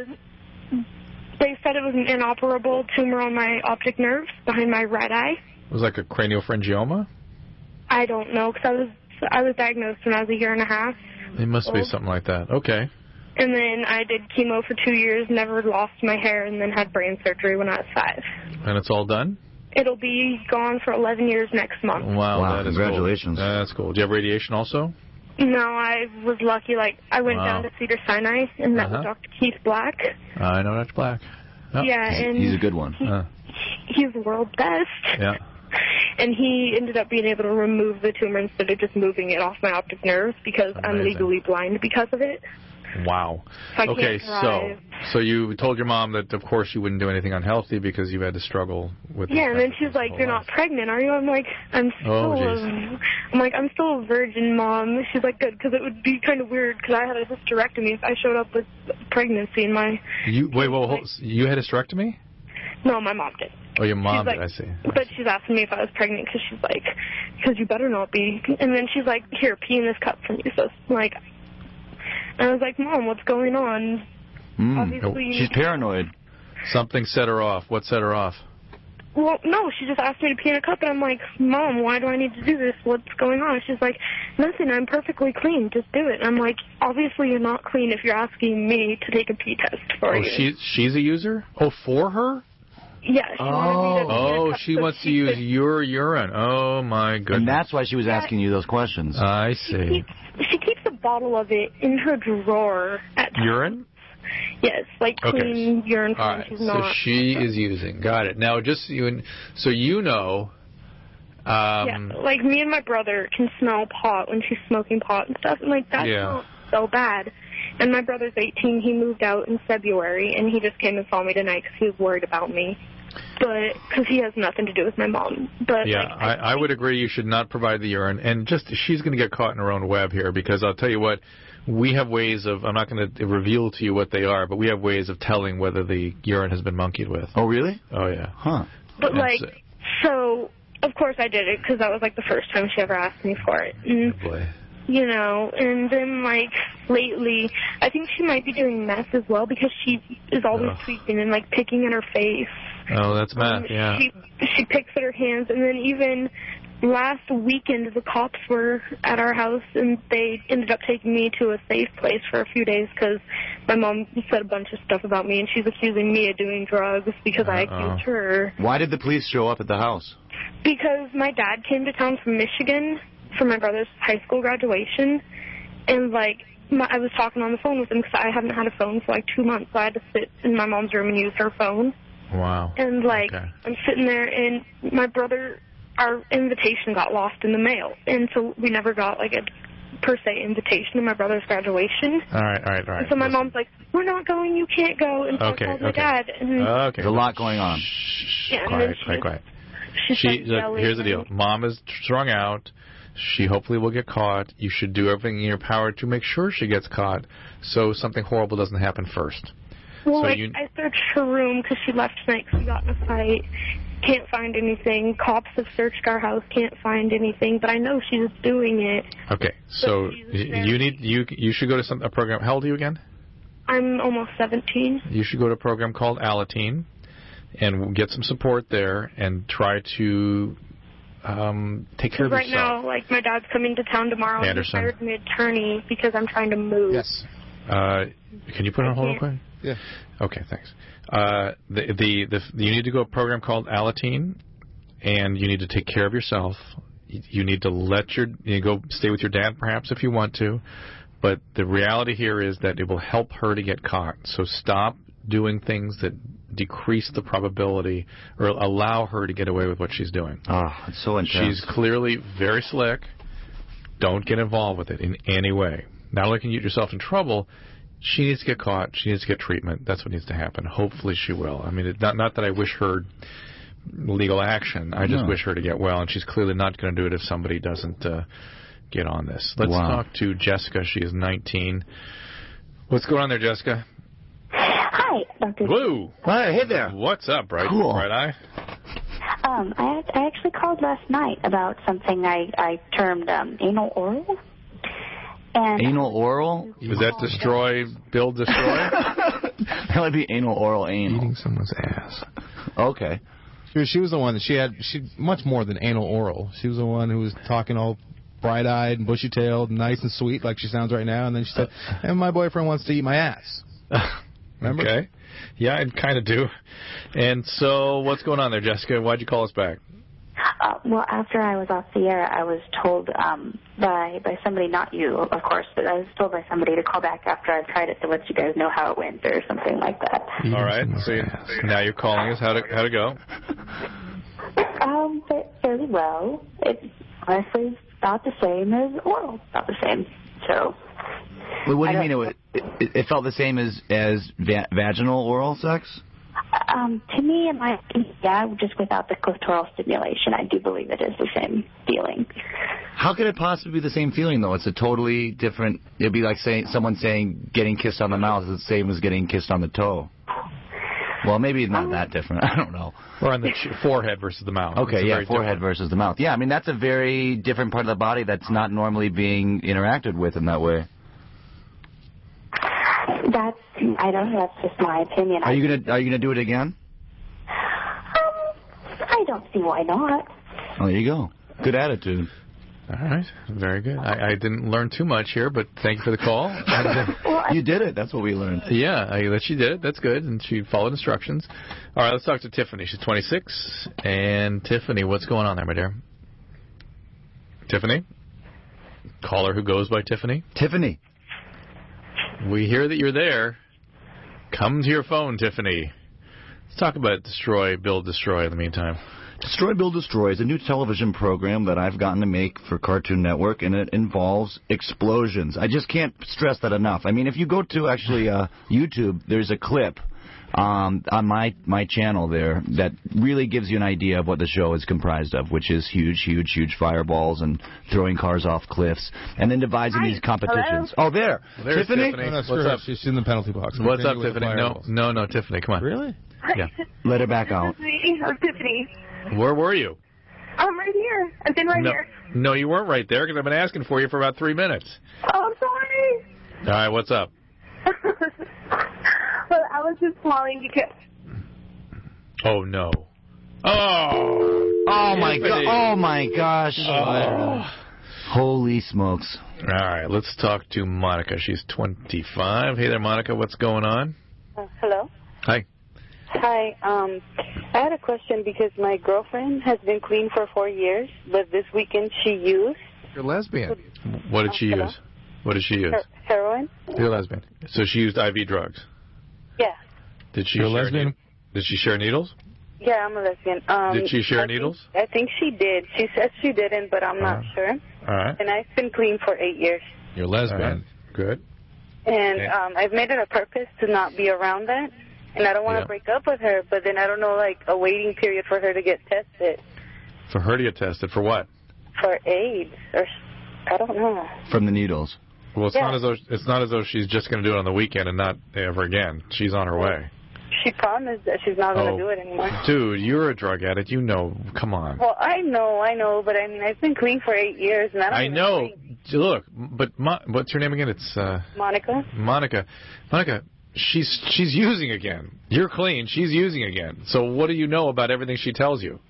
a, they said it was an inoperable tumor on my optic nerve behind my right eye. It was like a craniopharyngioma? I don't know, because I was, I was diagnosed when I was a year and a half. It must be old. something like that. Okay. And then I did chemo for two years, never lost my hair, and then had brain surgery when I was five. And it's all done? It'll be gone for eleven years next month. Wow, Wow, that is congratulations. Cool. That's cool. Do you have radiation also? No, I was lucky. Like, I went Wow. down to Cedar Sinai and met Uh-huh. with Doctor Keith Black. I know that's Black. Oh. Yeah, and He's a good one. He, Uh, he's the world's best. yeah. And he ended up being able to remove the tumor instead of just moving it off my optic nerve because I'm Amazing. legally blind because of it. Wow. So I can't Okay, so drive. so you told your mom that, of course, you wouldn't do anything unhealthy because you had to struggle with. Yeah, and then she's like, whole "You're not pregnant, are you?" I'm like, "I'm still." Oh, a, jeez. I'm like, "I'm still a virgin, Mom." She's like, "Good," because it would be kind of weird because I had a hysterectomy if I showed up with pregnancy in my. You wait, well, hold, you had a hysterectomy? No, my mom did. Oh, your mom She's did. like- I see. But she's asking me if I was pregnant because she's like, because you better not be. And then she's like, "Here, pee in this cup for me." So I'm like, and I was like, "Mom, what's going on?" Mm. Obviously- She's paranoid. Something set her off. What set her off? Well, no, she just asked me to pee in a cup, and I'm like, "Mom, why do I need to do this? What's going on?" She's like, "Nothing, I'm perfectly clean. Just do it." And I'm like, "Obviously you're not clean if you're asking me to take a pee test for Oh, you." she she's a user. Oh, for her. Yeah, she wanted me to pee in a Oh, cup she so wants to she use could- your urine. Oh my goodness. And that's why she was asking you those questions. I see. She keeps a bottle of it in her drawer at times. Urine? Yes, like Okay. clean urine All when right. she's So not. she is using. Got it. Now, just so you, so you know. Um, yeah, like me and my brother can smell pot when she's smoking pot and stuff, and like that's Yeah. not so bad. And my brother's eighteen. He moved out in February, and he just came and saw me tonight because he was worried about me. But because he has nothing to do with my mom. But Yeah, like, I, I would agree. You should not provide the urine, and just she's going to get caught in her own web here because I'll tell you what, we have ways of. I'm not going to reveal to you what they are, but we have ways of telling whether the urine has been monkeyed with. Oh, really? Oh, yeah. Huh. But And like, so- so of course I did it because that was like the first time she ever asked me for it. And, Oh, boy. you know, and then like lately, I think she might be doing meth as well because she is always Ugh. tweaking and like picking at her face. Oh, that's Um, meth. Yeah. She she picks at her hands, and then even last weekend the cops were at our house, and they ended up taking me to a safe place for a few days because my mom said a bunch of stuff about me, and she's accusing me of doing drugs because I Uh-oh. accused her. Why did the police show up at the house? Because my dad came to town from Michigan for my brother's high school graduation, and like my, I was talking on the phone with him because I haven't had a phone for like two months, so I had to sit in my mom's room and use her phone. Wow. And like Okay. I'm sitting there, and my brother, our invitation got lost in the mail, and so we never got like a per se invitation to my brother's graduation. All right, all right, all right. And so my mom's like, "We're not going. You can't go." And so Okay, I called my okay. dad, and Okay. There's a lot going on. yeah, and Quiet, then she, quiet, quiet. she She, started look, yelling here's the deal. and- Mom is strung out. She hopefully will get caught. You should do everything in your power to make sure she gets caught so something horrible doesn't happen first. Well, So like, you- I searched her room because she left tonight because we got in a fight. Can't find anything. Cops have searched our house. Can't find anything. But I know she's doing it. Okay, so y- you need you you should go to some a program. How old are you again? I'm almost seventeen. You should go to a program called Alateen and get some support there and try to um, take care of Right yourself. now, like, my dad's coming to town tomorrow. Anderson. And he hired me an attorney because I'm trying to move. Yes. Uh, can you put it on hold real quick? Yeah. Okay, thanks. Uh, the, the the you need to go to a program called Alateen, and you need to take care of yourself. You, you need to let your you go stay with your dad perhaps if you want to, but the reality here is that it will help her to get caught. So stop doing things that decrease the probability or allow her to get away with what she's doing. Oh, it's so intense. She's clearly very slick. Don't get involved with it in any way. Not only can you get yourself in trouble, she needs to get caught. She needs to get treatment. That's what needs to happen. Hopefully she will. I mean, it, not, not that I wish her legal action. I just No. wish her to get well, and she's clearly not going to do it if somebody doesn't uh, get on this. Let's Wow. talk to Jessica. She is nineteen. What's going on there, Jessica? Hi, Doctor Whoa. Hi, hey there. What's up, Bright? Cool. Bright Eye? Um, I, I actually called last night about something I, I termed um, anal oral. And Anal oral? Is that destroy, build, destroy? That would be anal oral anal. Eating someone's ass. Okay. She was, she was the one that she had. She much more than anal oral. She was the one who was talking all bright-eyed and bushy-tailed, nice and sweet, like she sounds right now. And then she said, "And my boyfriend wants to eat my ass." Remember? Okay. Yeah, I kind of do. And so, what's going on there, Jessica? Why'd you call us back? Uh, well, after I was off the air, I was told um, by by somebody, not you, of course, but I was told by somebody to call back after I've tried it to let you guys know how it went or something like that. All right. So you, now you're calling us. How to how to go? Um, fa- fairly well. It's honestly not the same as oral. Not the same. So. Well, what do you I mean it, was- it, it felt the same as as va- vaginal oral sex? Um, to me, in my opinion, yeah, just without the clitoral stimulation, I do believe it is the same feeling. How could it possibly be the same feeling, though? It's a totally different... It'd be like saying someone saying getting kissed on the mouth is the same as getting kissed on the toe. Well, maybe not that different. I don't know. Or on the ch- forehead versus the mouth. Okay, It's yeah, very forehead different. versus the mouth. Yeah, I mean, that's a very different part of the body that's not normally being interacted with in that way. That's, I don't know, that's just my opinion. Are you gonna Are you gonna do it again? Um, I don't see why not. Oh, there you go. Good attitude. All right, very good. I, I didn't learn too much here, but thank you for the call. And, uh, You did it. That's what we learned. yeah, I, that she did it. That's good, and she followed instructions. All right, let's talk to Tiffany. She's twenty-six. And Tiffany, what's going on there, my dear? Tiffany? Caller who goes by Tiffany? Tiffany. We hear that you're there. Come to your phone, Tiffany. Let's talk about Destroy, Build, Destroy in the meantime. Destroy, Build, Destroy is a new television program that I've gotten to make for Cartoon Network, and it involves explosions. I just can't stress that enough. I mean, if you go to actually uh, YouTube, there's a clip um, on my my channel there that really gives you an idea of what the show is comprised of, which is huge, huge, huge fireballs and throwing cars off cliffs, and then devising Hi. these competitions. Hello? Oh, there. Well, there's Tiffany? Tiffany. No, no, What's screw her. up? She's in the penalty box. What's up, Continue with the Tiffany? No, fireballs. no, no, Tiffany, come on. Really? Yeah. Let her back out. This is me. I'm Tiffany. Where were you? I'm right here. I've been right no, here. no, you weren't right there because I've been asking for you for about three minutes. Oh, I'm sorry. All right, what's up? Well, I was just calling because... Oh, no. Oh! Oh, my Tiffany. God. Oh, my gosh. Oh. Holy smokes. All right, let's talk to Monica. She's twenty-five. Hey there, Monica. What's going on? Uh, hello. Hi. Hi. Um, I had a question because my girlfriend has been clean for four years, but this weekend she used You're lesbian. What did she Hello? use? What did she use? her- heroin. You're lesbian. So she used I V drugs. Yeah. Did she You're a share lesbian? ne- Did she share needles? Yeah, I'm a lesbian. Um, Did she share I think- needles? I think she did. She says she didn't, but I'm not Uh-huh. sure. All right. And I've been clean for eight years. You're lesbian. All right. Good. And Okay. um, I've made it a purpose to not be around that. And I don't want to Yeah. break up with her, but then I don't know, like, a waiting period for her to get tested For her to get tested for what? for AIDS or s- I don't know. From the needles. Well, it's Yeah. not as though it's not as though she's just going to do it on the weekend and not ever again. She's on her way. She promised that she's not going to Oh. do it anymore. Dude, you're a drug addict. You know. Come on. Well, I know, I know, but I mean, I've been clean for eight years, and I don't I even know. drink. Look, but Mo- what's her name again? It's uh, Monica. Monica. Monica. She's she's using again. You're clean. She's using again. So what do you know about everything she tells you?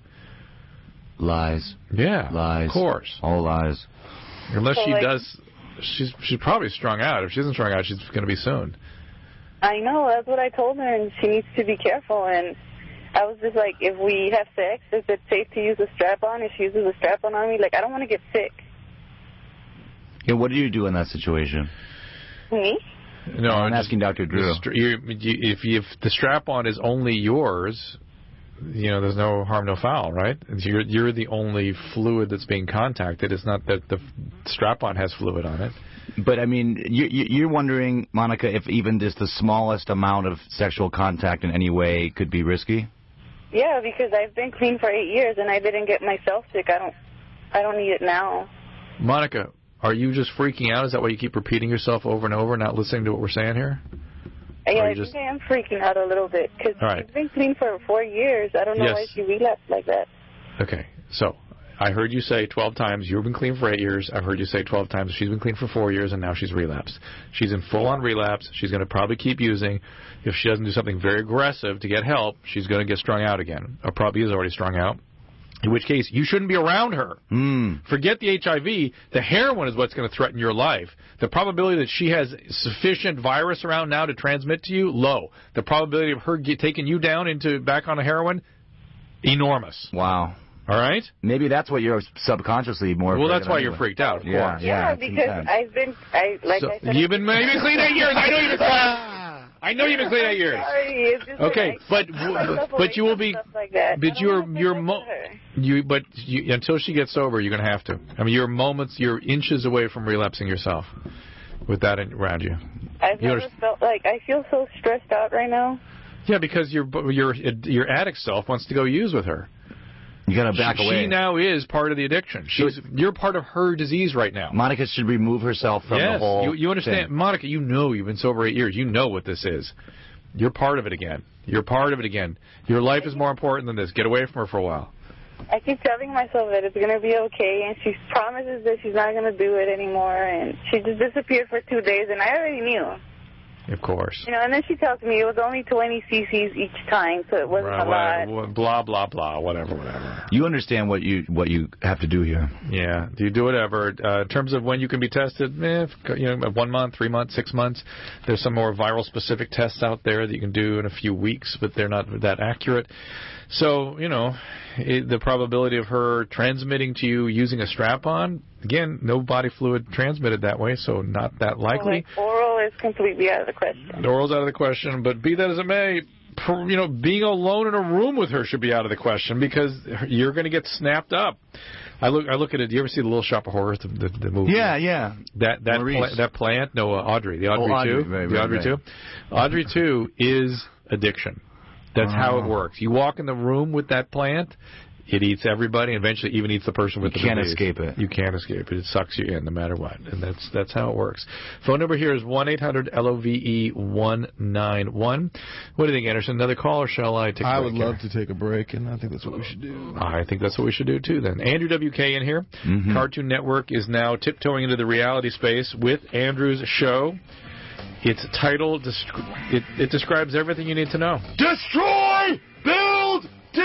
Lies. Yeah. Lies. Of course. All lies. Unless So, she like- does, she's she's probably strung out. If she isn't strung out, she's going to be soon. I know, that's what I told her, and she needs to be careful. And I was just like, if we have sex, is it safe to use a strap-on? If she uses a strap-on on me, like, I don't want to get sick. Yeah, what do you do in that situation? Me? No, I'm just- asking Doctor Drew. the str- you, you, if, you, if the strap-on is only yours, you know, there's no harm, no foul, right? And You're, you're the only fluid that's being contacted. It's not that the strap-on has fluid on it. But, I mean, you, you- you're wondering, Monica, if even just the smallest amount of sexual contact in any way could be risky? Yeah, because I've been clean for eight years, and I didn't get myself sick. I don't, I don't need it now. Monica, are you just freaking out? Is that why you keep repeating yourself over and over, not listening to what we're saying here? Yeah, Or I you think just- I am freaking out a little bit, because All right. she's been clean for four years. I don't know Yes. why she relapsed like that. Okay, so I heard you say twelve times you've been clean for eight years. I've heard you say twelve times she's been clean for four years, and now she's relapsed. She's in full-on relapse. She's going to probably keep using. If she doesn't do something very aggressive to get help, she's going to get strung out again, or probably is already strung out. In which case, you shouldn't be around her. Mm. Forget the H I V. The heroin is what's going to threaten your life. The probability that she has sufficient virus around now to transmit to you, low. The probability of her get, taking you down into back on a heroin, enormous. Wow. All right? Maybe that's what you're subconsciously more Well, afraid that's of why anyway. you're freaked out, of Yeah, course. yeah, Yeah, it's because intense. I've been, I like So, I said, you've been maybe clean eight years. I know you've been clean. I know you've been clean eight years. Sorry, it's just Okay, like, but I keep myself away but you will from be, stuff like that. I but don't your wanna your connect mo- with her. you but you, until she gets sober, you're going to have to. I mean, you're moments, you're inches away from relapsing yourself with that around you. I've You never understand? felt like I feel so stressed out right now. Yeah, because your your your addict self wants to go use with her. You got to back she, away. She now is part of the addiction. She's you're part of her disease right now. Monica should remove herself from yes, the whole you, you understand, thing. Monica. You know you've been sober eight years. You know what this is. You're part of it again. You're part of it again. Your life is more important than this. Get away from her for a while. I keep telling myself that it's going to be okay, and she promises that she's not going to do it anymore, and she just disappeared for two days, and I already knew. Of course. You know, and then she tells me it was only twenty cc's each time, so it wasn't Right, a lot. well, blah blah blah. Whatever, whatever. You understand what you what you have to do here. Yeah, you do whatever. Uh, in terms of when you can be tested, eh, you know, one month, three months, six months. There's some more viral-specific tests out there that you can do in a few weeks, but they're not that accurate. So, you know, it, the probability of her transmitting to you using a strap-on, again, no body fluid transmitted that way, so not that likely. So, like, oral is completely out of the question. Oral's out of the question, but be that as it may, you know, being alone in a room with her should be out of the question because you're going to get snapped up. I look, I look at it. Do you ever see the Little Shop of Horrors, the, the, the movie? Yeah, yeah. That that pla- that plant. No, uh, Audrey. The Audrey Oh, Audrey, two. right, the right, Audrey right. two. Audrey two is addiction. That's how it Oh. works. You walk in the room with that plant, it eats everybody, and eventually even eats the person with You the can't disease. escape it. You can't escape it. It sucks you in no matter what, and that's that's how it works. Phone number here is one eight hundred L O V E one nine one. What do you think, Anderson? Another call, or shall I take a I break would love here? to take a break, and I think that's what we should do. I think that's what we should do, too, then. Andrew W K in here. Mm-hmm. Cartoon Network is now tiptoeing into the reality space with Andrew's show. Its title, desc- it, it describes everything you need to know. Destroy! Build!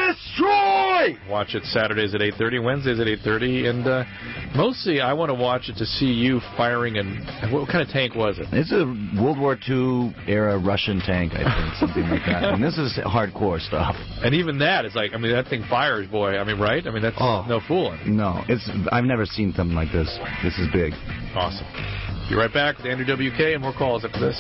Destroy! Watch it Saturdays at eight thirty, Wednesdays at eight thirty, and uh, mostly I want to watch it to see you firing an... What kind of tank was it? It's a World War Two era Russian tank, I think, something like that. And this is hardcore stuff. And even that is like, I mean, that thing fires, boy. I mean, right? I mean, that's Oh. no fooling. No, it's I've never seen something like this. This is big. Awesome. Be right back with Andrew W K and more calls after this.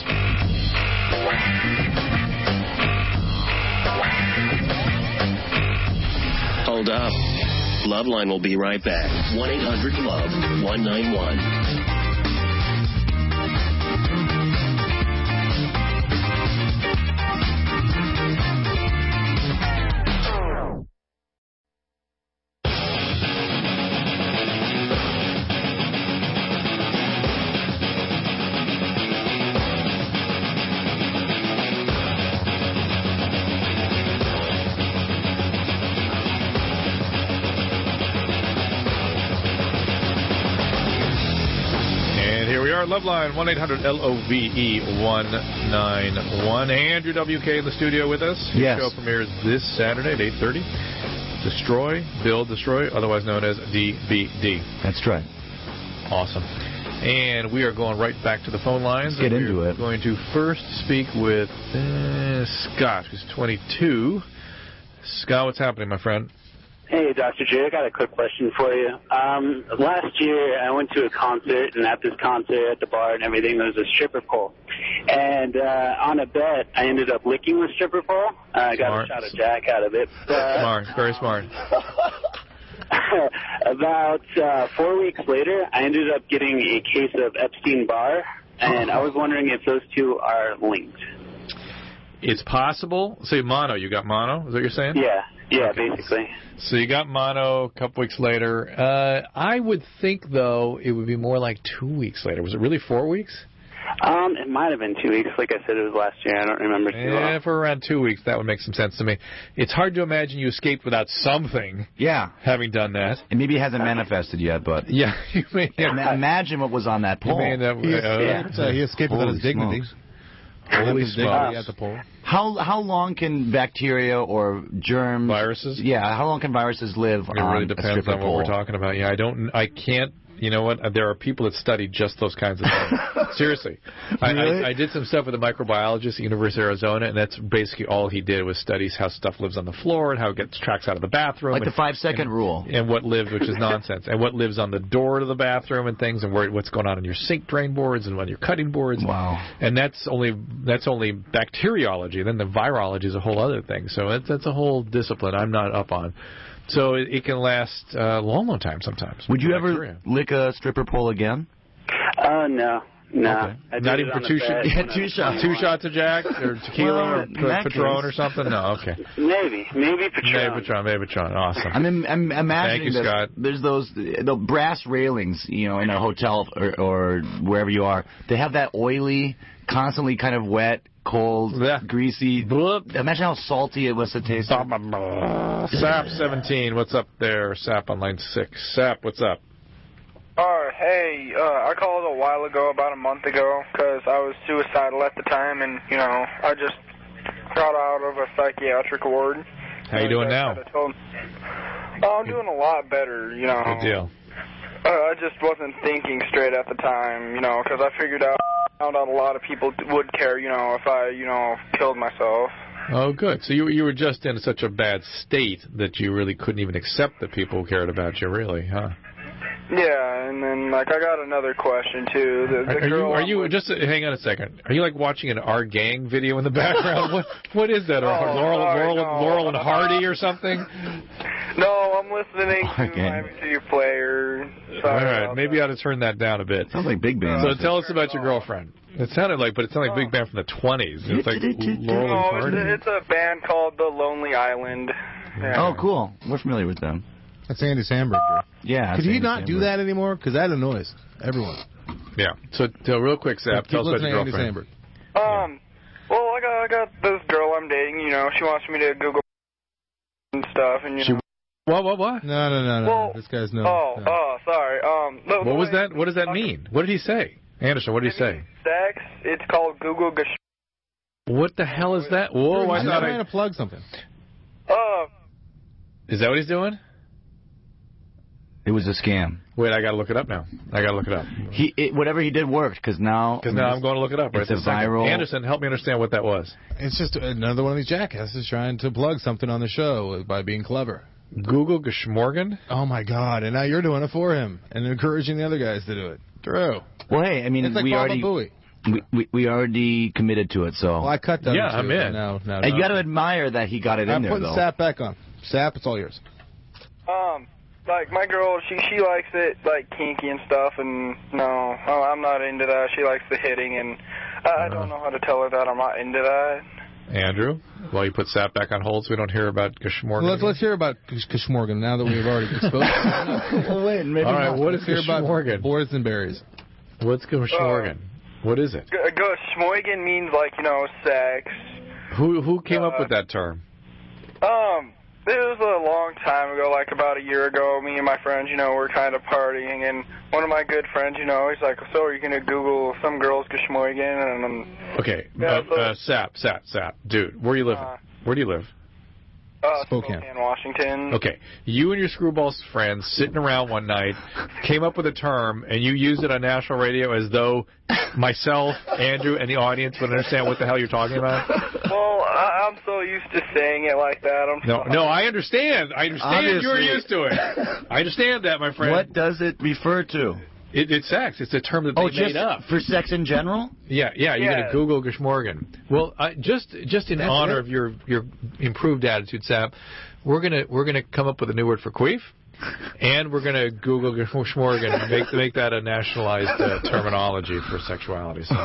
Hold up. Loveline will be right back. one eight hundred love one nine one. Loveline, one eight hundred L O V E one nine one. Andrew W K in the studio with us. Yes. The show premieres this Saturday at eight thirty. Destroy, Build, Destroy, otherwise known as D B D. That's right. Awesome. And we are going right back to the phone lines. Let's get into We're it. going to first speak with uh, Scott, who's twenty-two. Scott, what's happening, my friend? Hey, Doctor J, I got a quick question for you. Um, last year, I went to a concert, and at this concert, at the bar and everything, there was a stripper pole. And uh, on a bet, I ended up licking the stripper pole. Uh, I got Smart. a shot of Jack out of it. But Smart, very smart. about uh, four weeks later, I ended up getting a case of Epstein-Barr, and I was wondering if those two are linked. It's possible. Say mono. You got mono? Is that what you're saying? Yeah, yeah, basically. So you got mono a couple weeks later. Uh, I would think, though, it would be more like two weeks later. Was it really four weeks? Um, it might have been two weeks. Like I said, it was last year. I don't remember too Yeah, well. for around two weeks, that would make some sense to me. It's hard to imagine you escaped without something. Yeah. Having done that. And maybe it hasn't manifested yet, but... Yeah, you may Ima- Imagine what was on that pole. You may end up, He, uh, escaped, uh, he escaped without his Holy dignity. smokes. Holy His dignity smokes. at the pole. How how long can bacteria or germs... Viruses? Yeah, how long can viruses live It on really a depends stripper on what pole? we're talking about. Yeah, I don't, I can't you know what? There are people that study just those kinds of things. Seriously. I, Really? I, I did some stuff with a microbiologist at the University of Arizona, and that's basically all he did was studies how stuff lives on the floor and how it gets tracks out of the bathroom. Like and, the five-second and, rule. And what lives, which is nonsense, and what lives on the door to the bathroom and things, and where, what's going on in your sink drain boards and on your cutting boards. Wow. And that's only that's only bacteriology. Then the virology is a whole other thing. So it's, that's a whole discipline I'm not up on. So it, it can last a long, long time sometimes. Would you Bacteria. ever lick a stripper pole again? Uh, no. No. Okay. I did Not it even on for a two, bet sh- when I two was shots. two shots of Jack or tequila Well, or in p- that Patron case- or something? No, okay. Maybe. Maybe Patron. Maybe Patron, maybe Patron. Awesome. I'm, im- I'm imagining Thank you, that Scott. there's those the brass railings, you know, in a hotel or, or wherever you are. They have that oily, constantly kind of wet, cold, Yeah. greasy. Imagine how salty it must have tasted. Sap seventeen, what's up there? Sap on line six. Sap, what's up? Uh, hey, uh, I called a while ago, about a month ago, because I was suicidal at the time, and, you know, I just got out of a psychiatric ward. How you doing now? Told, oh, I'm doing a lot better, you know. Good deal. Uh, I just wasn't thinking straight at the time, you know, because I figured out, found out a lot of people would care, you know, if I, you know, killed myself. Oh, good. So you you were just in such a bad state that you really couldn't even accept that people cared about you, really, huh? Yeah, and then, like, I got another question, too. The, the Are, are you, girl are I'm you with- just uh, hang on a second? Are you like watching an Our Gang video in the background? what what is that? Oh, Laurel, sorry, Laurel, no. Laurel and Hardy or something? No, I'm listening Our to Gang. Miami City Player. All Sorry right, about maybe I ought to turn that down a bit. Sounds like Big Band. So tell us about your girlfriend. It sounded like, but it sounded like Big Band from the twenties. It's like Laurel and No, Hardy. it's, it's a band called The Lonely Island. Yeah. Oh, cool. We're familiar with them. That's Andy Samberg. Yeah. Could that's he Andy not do Samberg. that anymore? Because that annoys everyone. Yeah. So, so real quick, Sap, Keep tell us about listening your to Andy girlfriend. Samberg. Um, well, I got I got this girl I'm dating. You know, she wants me to Google and stuff, and you know. What? What? What? No, no, no, no. Well, this guy's no. oh, no. oh, sorry. Um, the, the What was way- that? What does that mean? What did he say? Anderson, what did he say? Sex. It's called Google Gash. What the hell is that? Whoa, I He's thought trying I... to plug something. Uh, Is that what he's doing? It was a scam. Wait, I got to look it up now. I got to look it up. He it, whatever he did worked because now. Because now I'm going to look it up. Right It's a this second. viral. Anderson, help me understand what that was. It's just another one of these jackasses trying to plug something on the show by being clever. Google Geschmorgen? Oh, my God. And now you're doing it for him and encouraging the other guys to do it. Drew. Well, hey, I mean, It's like we Baba already Booey. we, we we already committed to it, so. Well, I cut that. Yeah, too, I'm in. No, no, and no. you got to admire that he got it I'm in there, putting though. Sap back on. Sap, it's all yours. um, like my girl, she she likes it like kinky and stuff, and no, oh, I'm not into that. She likes the hitting, and I, I don't know how to tell her that I'm not into that. Andrew, while you put Sap back on hold so we don't hear about Geschmorgen. Well, let's let's hear about Kish- Kishmorgan now that we've already exposed. Well, wait, maybe All right, not. what Let's is hear about Geschmorgen? boysenberries. What's Geschmorgen? What is it? G- Geschmoigen means like, you know, sex. Who who came up Uh, with that term? Um, it was a long time ago, like about a year ago. Me and my friends, you know, were kind of partying, and one of my good friends, you know, he's like, "So are you gonna Google some girls Geschmoigen?" And I'm, Okay, Yeah, uh, so- uh, Sap, Sap, Sap. Dude, where you living? Uh, Where do you live? uh, Spokane. Spokane, Washington. Okay, you and your screwballs friends sitting around one night came up with a term, and you used it on national radio as though myself, Andrew, and the audience would understand what the hell you're talking about. Well, I, I'm so used to saying it like that. I'm No, sorry. no, I understand. I understand you're Obviously. used to it. I understand that, my friend. What does it refer to? It, it's sex. It's a term that they Oh, made just up. for sex in general? Yeah, yeah. You're Yeah. going to Google Geschmorgen. Well, I, just just in That's honor it? of your your improved attitude, Sap, we're gonna we're gonna come up with a new word for queef, and we're gonna Google Geschmorgen and make make that a nationalized uh, terminology for sexuality. So.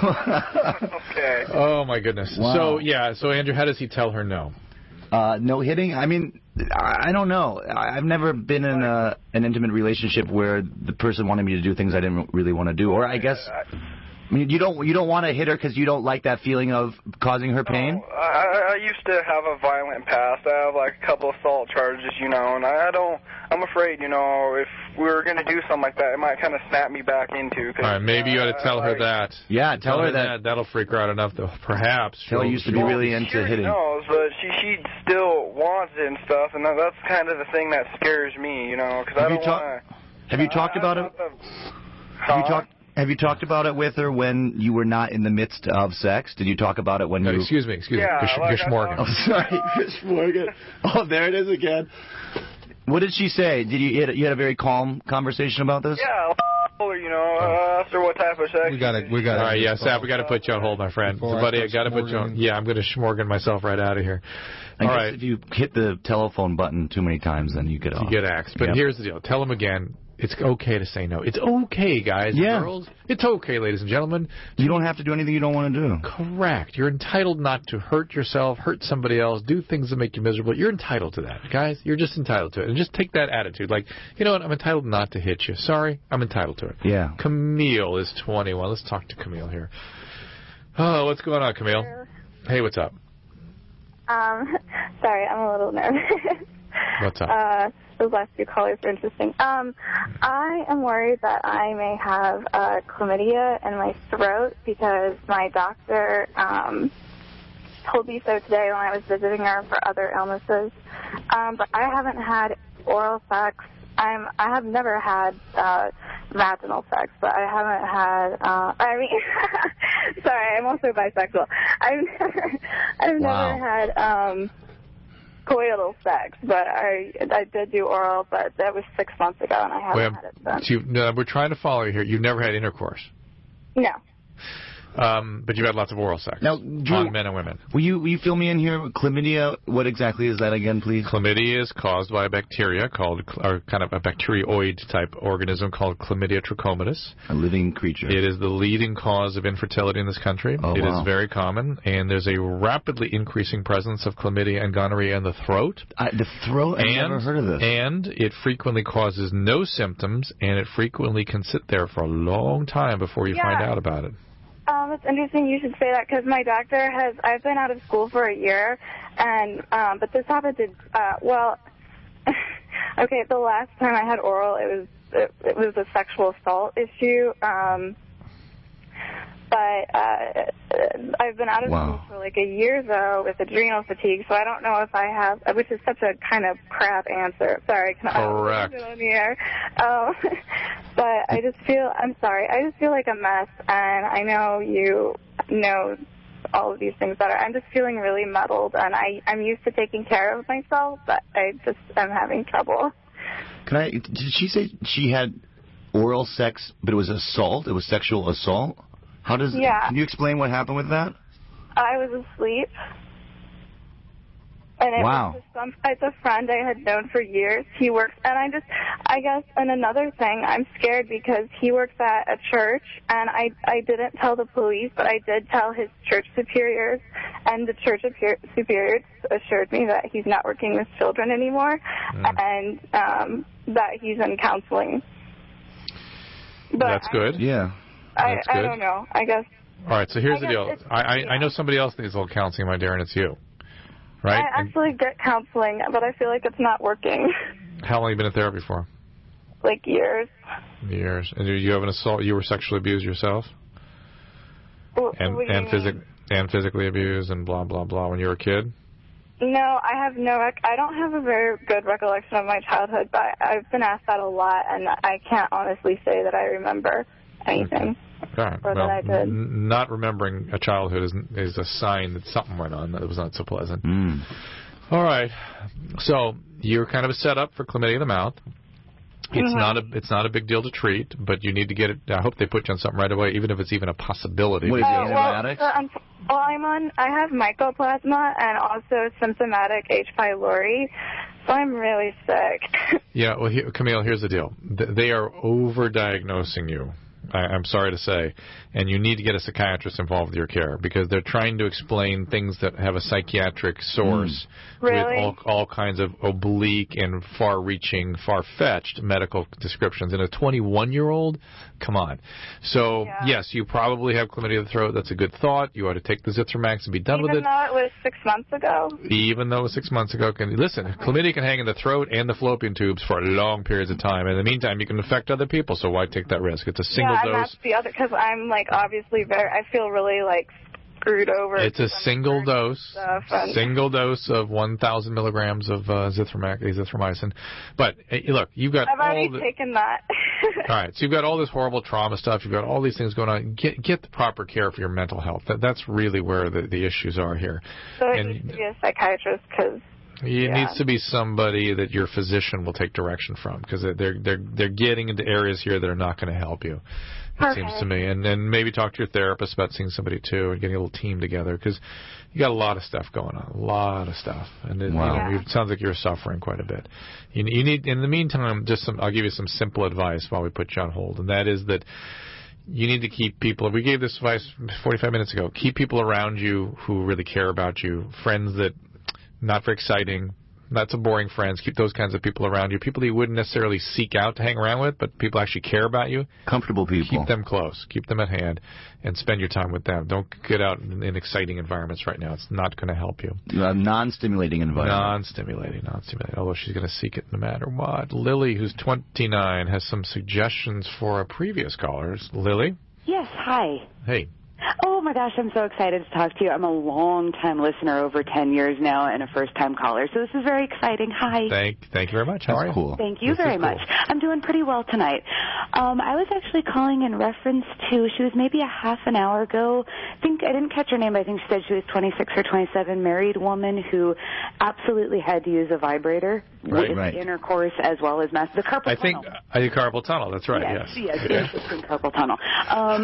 Okay. Oh my goodness. Wow. So yeah. So Andrew, how does he tell her no? Uh, no hitting? I mean, I I don't know. I- I've never been in a, an intimate relationship where the person wanted me to do things I didn't really want to do. Or I guess, I mean, you don't you don't want to hit her because you don't like that feeling of causing her pain? I, I I used to have a violent past. I have like a couple assault charges, you know, and I, I don't. I'm afraid, you know, if we were going to do something like that, it might kind of snap me back into. Cause, All right, maybe you ought to tell her that. Yeah, tell, Tell her that. That'll freak her out enough, though. Perhaps. Tell her she'll- you used to be she'll- really into she already hitting. knows, but she she still wants it and stuff, and that, that's kind of the thing that scares me, you know, because I Have you don't talk- want to. Have you talked about it? Have you talked? Have you talked about it with her when you were not in the midst of sex? Did you talk about it when no, you... Excuse me, excuse yeah, me. Gish, like Gish Morgan. Oh, sorry, Gish Morgan. Oh, there it is again. What did she say? Did you, you, had, you had a very calm conversation about this? Yeah, you know, uh, asked her what type of sex. We got to, we got All right, yeah, Sap, we got to put you on hold, my friend. Before Buddy, I I got to put you on. Yeah, I'm going to Schmorgan myself right out of here. I All guess right. if you hit the telephone button too many times, then you get off. You get axed. But Yep. here's the deal. Tell them again. It's okay to say no. It's okay, guys and Yeah. girls. It's okay, ladies and gentlemen. You don't have to do anything you don't want to do. Correct. You're entitled not to hurt yourself, hurt somebody else, do things that make you miserable. You're entitled to that, guys. You're just entitled to it. And just take that attitude. Like, you know what? I'm entitled not to hit you. Sorry, I'm entitled to it. Yeah. Camille is twenty-one. Let's talk to Camille here. Oh, what's going on, Camille? Hey, what's up? Um, sorry, I'm a little nervous. What's up? Uh, those last few callers are interesting. Um, I am worried that I may have uh, chlamydia in my throat because my doctor um, told me so today when I was visiting her for other illnesses. Um, but I haven't had oral sex. I'm, I have never had uh, vaginal sex, but I haven't had, uh, I mean, sorry, I'm also bisexual. I've never, I've Wow. never had um, coital sex, but I I did do oral, but that was six months ago, and I haven't Wait, had it since. so you, no, we're trying to follow you here. You've never had intercourse, No. um, but you've had lots of oral sex Now, Drew, on men and women. Will you, will you fill me in here? Chlamydia, what exactly is that again, please? Chlamydia is caused by a bacteria called, or kind of a bacterioid-type organism called Chlamydia trachomatis. A living creature. It is the leading cause of infertility in this country. Oh, It wow. is very common, and there's a rapidly increasing presence of chlamydia and gonorrhea in the throat. I, the throat? I've and, never heard of this. And it frequently causes no symptoms, and it frequently can sit there for a long time before you Yeah. find out about it. Um, it's interesting you should say that because my doctor has, I've been out of school for a year, and, um, but this happened to, uh, well, okay, the last time I had oral, it was, it, it was a sexual assault issue, um, but, uh, I've been out of Wow. school for like a year though with adrenal fatigue, so I don't know if I have, which is such a kind of crap answer. Sorry, can Correct. I put it on the air? Um, but I just feel, I'm sorry, I just feel like a mess, and I know you know all of these things better. I'm just feeling really muddled, and I, I'm used to taking care of myself, but I just am having trouble. Can I? Did she say she had oral sex, but it was assault? It was sexual assault? How does? Yeah. Can you explain what happened with that? I was asleep. And it Wow. was just some, it's a friend I had known for years. He works, and I just, I guess, and another thing, I'm scared because he works at a church, and I, I didn't tell the police, but I did tell his church superiors, and the church superiors assured me that he's not working with children anymore, Mm. and um, that he's in counseling. But That's good. Yeah. I, That's I good. don't know. I guess. All right, so here's I the guess deal. it's- I, I, I know somebody else needs a little counseling, my dear, and it's you. Right? I actually get counseling, but I feel like it's not working. And how long have you been in therapy for? Like years. Years. And you- you have an assault? You were sexually abused yourself? What, And what do you and, mean? physic, and physically abused and blah, blah, blah when you were a kid? No, I have no. Rec- I don't have a very good recollection of my childhood, but I've been asked that a lot, and I can't honestly say that I remember anything. All right. Or that Well, I did. n- not remembering a childhood is is a sign that something went on that was not so pleasant. Mm. All right. So you're kind of a setup for chlamydia of the mouth. It's Mhm. not a it's not a big deal to treat, but you need to get it. I hope they put you on something right away, even if it's even a possibility. What is it, Uh, well, antibiotics? uh, I'm, well, I'm on. I have mycoplasma and also symptomatic H. pylori, so I'm really sick. Yeah, well, here, Camille, here's the deal. Th- They are over-diagnosing you, I, I'm sorry to say, and you need to get a psychiatrist involved with your care because they're trying to explain things that have a psychiatric source Mm. Really? with all, all kinds of oblique and far-reaching, far-fetched medical descriptions. In a twenty-one-year-old, come on. So, Yeah. yes, you probably have chlamydia of the throat. That's a good thought. You ought to take the Zithromax and be done with Even it. though it was six months ago. Even though it was six months ago, can listen, chlamydia can hang in the throat and the fallopian tubes for long periods of time. In the meantime, you can affect other people, so why take that risk? It's a single yeah, and dose. that's the other, because I'm, like, obviously very, I feel really, like, screwed over. It's a single dose, stuff and- single dose of one thousand milligrams of uh, Zithromax, azithromycin. But, hey, look, you've got I've already all the... taken that. All right, so you've got all this horrible trauma stuff. You've got all these things going on. Get get the proper care for your mental health. That that's really where the, the issues are here. So it and needs to be a psychiatrist because. It yeah. needs to be somebody that your physician will take direction from, because they're they're they're getting into areas here that are not going to help you. It Perfect. seems to me, and and maybe talk to your therapist about seeing somebody too, and getting a little team together, because you got a lot of stuff going on, a lot of stuff, and it, Wow. you know, it sounds like you're suffering quite a bit. You, you need, in the meantime, just some. I'll give you some simple advice while we put you on hold, and that is that you need to keep people. We gave this advice forty-five minutes ago. Keep people around you who really care about you, friends that. Not very exciting, not so boring friends. Keep those kinds of people around you. People that you wouldn't necessarily seek out to hang around with, but people actually care about you. Comfortable people. Keep them close. Keep them at hand, and spend your time with them. Don't get out in, in exciting environments right now. It's not going to help you. A non-stimulating environment. Non-stimulating, non-stimulating. Although she's going to seek it no matter what. Lily, who's twenty-nine, has some suggestions for our previous callers. Lily? Yes, hi. Hey. Oh, my gosh, I'm so excited to talk to you. I'm a long-time listener, over ten years now, and a first-time caller, so this is very exciting. Hi. Thank thank you very much. How That's are you? cool. Thank you This very is much. cool. I'm doing pretty well tonight. Um, I was actually calling in reference to, she was maybe a half an hour ago. I think, I didn't catch her name, but I think she said she was twenty-six or twenty-seven, married woman who absolutely had to use a vibrator Right, with right. intercourse as well as mass. The carpal I think tunnel. I think carpal tunnel. That's right. Yes, Yes. yes, yes, it's in carpal tunnel. Um,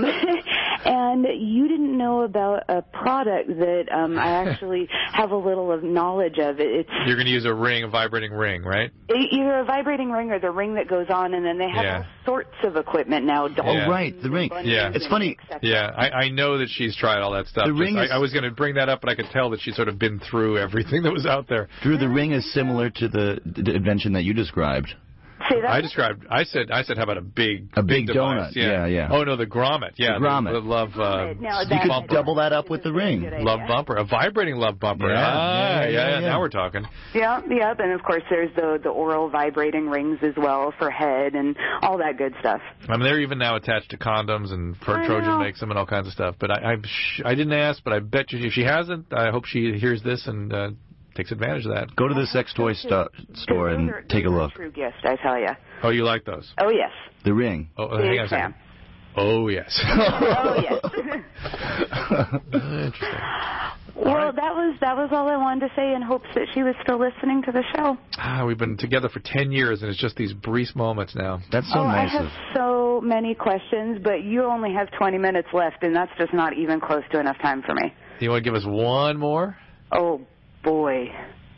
and you didn't know about a product that um, I actually have a little of knowledge of. It's You're going to use a ring, a vibrating ring, right? either a vibrating ring or the ring that goes on, and then they have Yeah. all sorts of equipment now. Oh, Yeah. right, the ring. Yeah. It's funny. Yeah, I, I know that she's tried all that stuff. The Just- ring I, is- I was going to bring that up, but I could tell that she's sort of been through everything that was out there. Drew, the ring is similar to the, the invention that you described. Say that? I described. I said. I said. How about a big, A big device? donut. Yeah, yeah. Oh no, the grommet. Yeah, The grommet. The, the love. Uh, Now, You that- could double that up with the ring. love bumper. A vibrating love bumper. Yeah, ah, yeah, yeah, yeah. Now we're talking. Yeah, yeah, and of course there's the the oral vibrating rings as well for head and all that good stuff. I mean, they're even now attached to condoms, and Fur I Trojan know. makes them and all kinds of stuff. But I, I, sh- I didn't ask, but I bet you if she hasn't, I hope she hears this and uh, takes advantage of that. Go to the sex toy sto- store Those and are- take a those are look. True gift, I tell you. Oh, you like those? Oh yes. The ring. Oh, uh, hang Big on a second. fan. Oh yes. Oh yes. Interesting. Well, that was that was all I wanted to say in hopes that she was still listening to the show. Ah, we've been together for ten years, and it's just these brief moments now. That's so oh, nice I have of. so many questions, but you only have twenty minutes left, and that's just not even close to enough time for me. You want to give us one more? Oh, boy.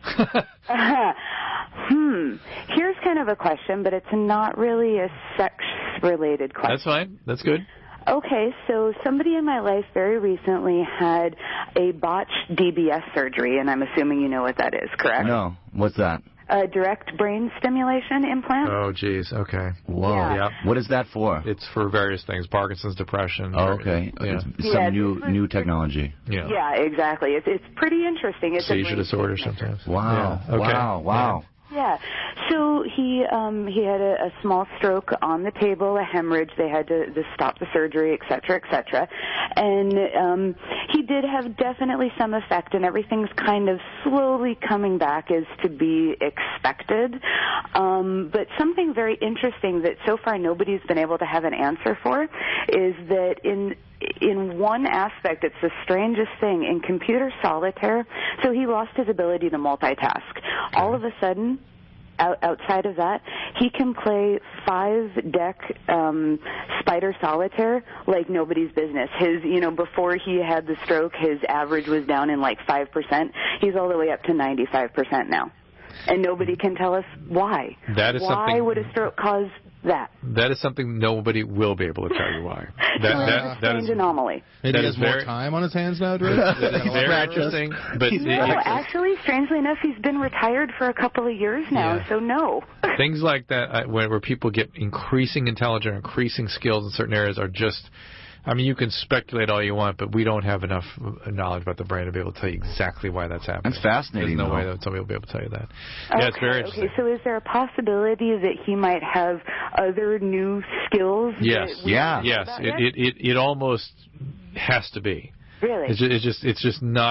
hmm. Here's kind of a question, but it's not really a sex-related question. That's fine. That's good. Okay, so somebody in my life very recently had a botched D B S surgery, and I'm assuming you know what that is, correct? No. What's that? A direct brain stimulation implant? Oh, geez. Okay. Whoa. Yeah. Yep. What is that for? It's for various things. Parkinson's, depression. Oh, okay. Yeah. It's Yeah, some new this was- new technology. Yeah. Yeah, exactly. It's it's pretty interesting. It's a Seizure brain disorder treatment. sometimes. Wow. Yeah. Okay. Wow. Wow. Yeah. So he um he had a, a small stroke on the table, a hemorrhage. They had to, to stop the surgery, et cetera, et cetera. And um he did have definitely some effect, and everything's kind of slowly coming back as to be expected. Um, but something very interesting that so far nobody's been able to have an answer for is that in in one aspect, it's the strangest thing. In computer solitaire, so he lost his ability to multitask. All of a sudden, out, outside of that, he can play five-deck um, Spider Solitaire like nobody's business. His, you know, before he had the stroke, his average was down in like five percent. He's all the way up to ninety-five percent now. And nobody can tell us why. That is why something- would a stroke cause that? That is something nobody will be able to tell you why. That, So it's that, a that strange is anomaly. Maybe That he is has more very- time on his hands now, Drew? that is very interesting. But it- No, it's- actually, strangely enough, he's been retired for a couple of years now, Yeah. so no. things like that, uh, where, where people get increasing intelligence, increasing skills in certain areas, are just. I mean, you can speculate all you want, but we don't have enough uh, knowledge about the brain to be able to tell you exactly why that's happening. That's fascinating, There's no though. way that somebody will be able to tell you that. Yeah, it's very interesting. Okay, so is there a possibility that he might have other new skills? Yes. that we don't know Yes. about It, yet? it it it almost has to be. Really? It's just, it's just it's just not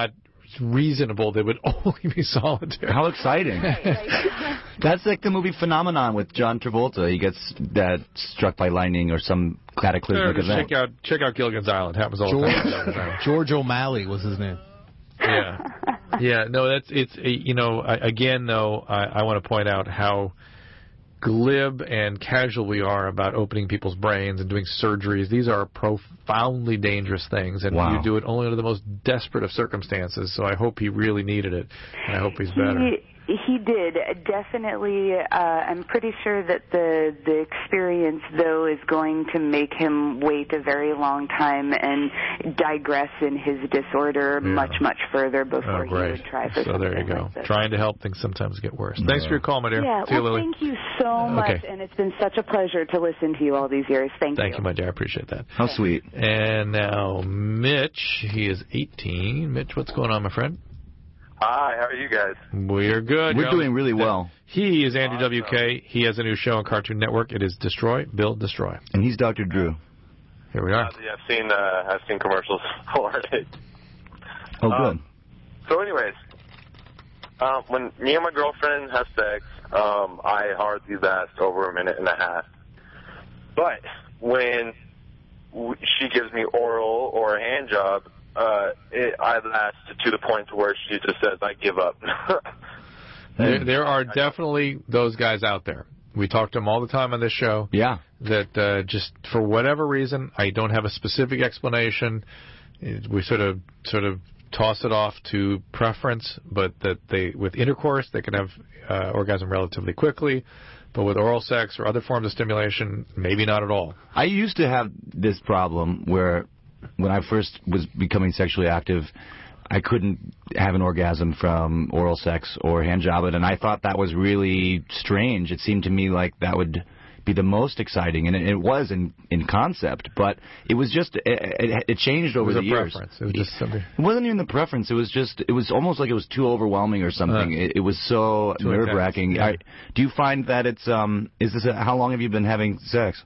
reasonable they would only be solitary. How exciting. That's like the movie Phenomenon with John Travolta. He gets that struck by lightning or some cataclysmic Just event. check out check out Gilligan's Island. It happens all George, the time. George O'Malley was his name. Yeah, yeah. No, that's it's you know I, again though I, I want to point out how glib and casual we are about opening people's brains and doing surgeries. These are profoundly dangerous things, and Wow. you do it only under the most desperate of circumstances. So I hope he really needed it, and I hope he's better. He, he did definitely. Uh, I'm pretty sure that the the experience, though, is going to make him wait a very long time and digress in his disorder Yeah. much, much further before Oh, he great. would try for So something there you go. like this. Trying to help things sometimes get worse. Thanks for your call, my dear. Yeah, See you, well, Lily. thank you so much, Okay. and it's been such a pleasure to listen to you all these years. Thank, Thank you, my dear. I appreciate that. How sweet. And now Mitch, he is eighteen. Mitch, what's going on, my friend? Hi, how are you guys? We're good. We're Yo. doing really well. He is Andrew W K. He has a new show on Cartoon Network. It is Destroy, Build, Destroy. And he's Doctor Drew. Here we are. Uh, yeah, I've seen uh, I've seen commercials for it. Oh, Um, good. So, anyways, um, when me and my girlfriend have sex, um, I hardly last over a minute and a half. But when w- she gives me oral or a hand job, uh, it, I last to the point to where she just says, "I give up." There, there are definitely those guys out there. We talk to them all the time on this show. Yeah. That uh, just for whatever reason, I don't have a specific explanation. It, we sort of sort of toss it off to preference, but that they with intercourse they can have uh, orgasm relatively quickly, but with oral sex or other forms of stimulation, maybe not at all. I used to have this problem where when I first was becoming sexually active, I couldn't have an orgasm from oral sex or hand job, and I thought that was really strange. It seemed to me like that would be the most exciting, and it, it was in in concept, but it was just it, it, it changed over It was the a years. preference. It was just something. It wasn't even the preference. It was just it was almost like it was too overwhelming or something. Uh, it, it was so too nerve wracking. intense, yeah. Do you find that it's um is this a, how long have you been having sex?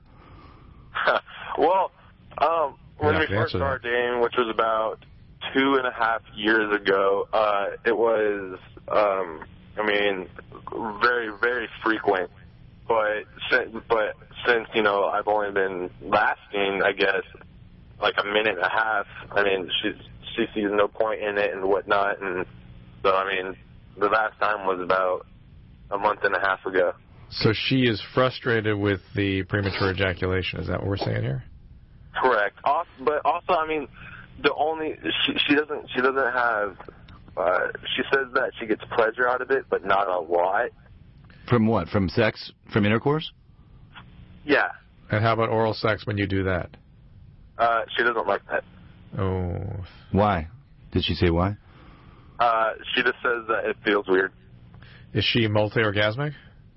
Well, um, when Yeah, we answer first that. started dating, which was about two and a half years ago, uh, it was, um, I mean, very, very frequent. But since, but since, you know, I've only been lasting, I guess, like a minute and a half, I mean, she's, she sees no point in it and whatnot. And so, I mean, the last time was about a month and a half ago. So she is frustrated with the premature ejaculation. Is that what we're saying here? Correct. Also, but also, I mean, the only she, she doesn't she doesn't have. Uh, she says that she gets pleasure out of it, but not a lot. From what? From sex? From intercourse? Yeah. And how about oral sex when you do that? Uh, she doesn't like that. Oh. Why? Did she say why? Uh, she just says that it feels weird. Is she multi-orgasmic?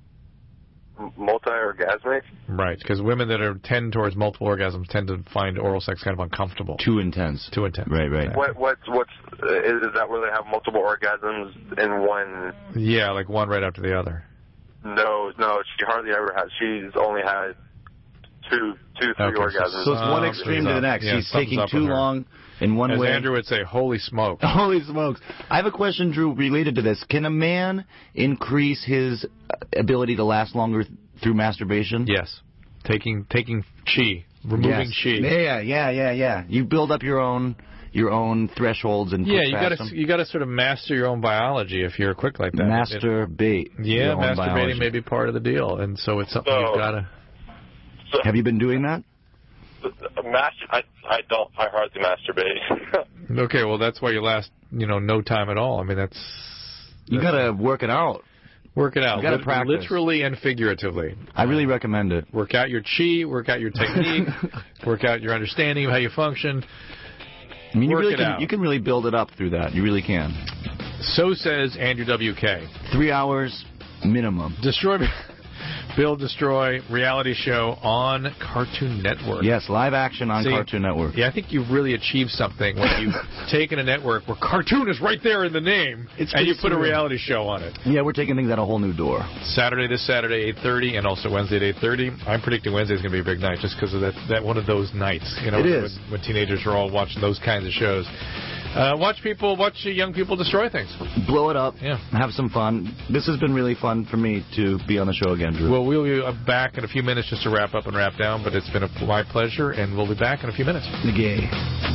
M- Multi-orgasmic. Right, because women that are tend towards multiple orgasms tend to find oral sex kind of uncomfortable. Too intense. Too intense. Right, right. What what's what's uh, is, is that where they have multiple orgasms in one? Yeah, like one right after the other. No, no, she hardly ever has. She's only had two, two, three Okay, so- orgasms. So it's one Oh, extreme so to the it's next. up. Yeah, She's something's taking up too with her. long in one As way. Andrew would say, holy smoke. Holy smokes. I have a question, Drew, related to this. Can a man increase his ability to last longer th- through masturbation? Yes. Taking taking chi, removing Yes. chi. Yeah, yeah, yeah, yeah. You build up your own your own thresholds and Yeah, push you past got them. to you got to sort of master your own biology if you're quick like that. Masturbate. It- yeah, your own masturbating biology. may be part of the deal, and so it's something So- you've got to. Have you been doing that? Master, I I don't. I hardly masturbate. Okay, well that's why you last you know no time at all. I mean that's You got to work it out. work it out. You gotta Lit- practice. literally and figuratively. I really recommend it. Work out your chi, work out your technique, work out your understanding of how you function. I mean, you Work really it can, out. you can really build it up through that. You really can. So says Andrew W K. Three hours minimum. Destroy, Build, Destroy reality show on Cartoon Network. Yes, live action on See, Cartoon Network. Yeah, I think you've really achieved something when you've taken a network where cartoon is right there in the name, It's and you pretty put a surreal. reality show on it. Yeah, we're taking things at a whole new door. Saturday, this Saturday, eight thirty, and also Wednesday at eight thirty. I'm predicting Wednesday's going to be a big night just because of that, that one of those nights. You know, It when, is. when teenagers are all watching those kinds of shows. Uh, watch people, watch young people destroy things. Blow it up. Yeah. Have some fun. This has been really fun for me to be on the show again, Drew. Well, we'll be back in a few minutes just to wrap up and wrap down, but it's been a, my pleasure, and we'll be back in a few minutes. The gay.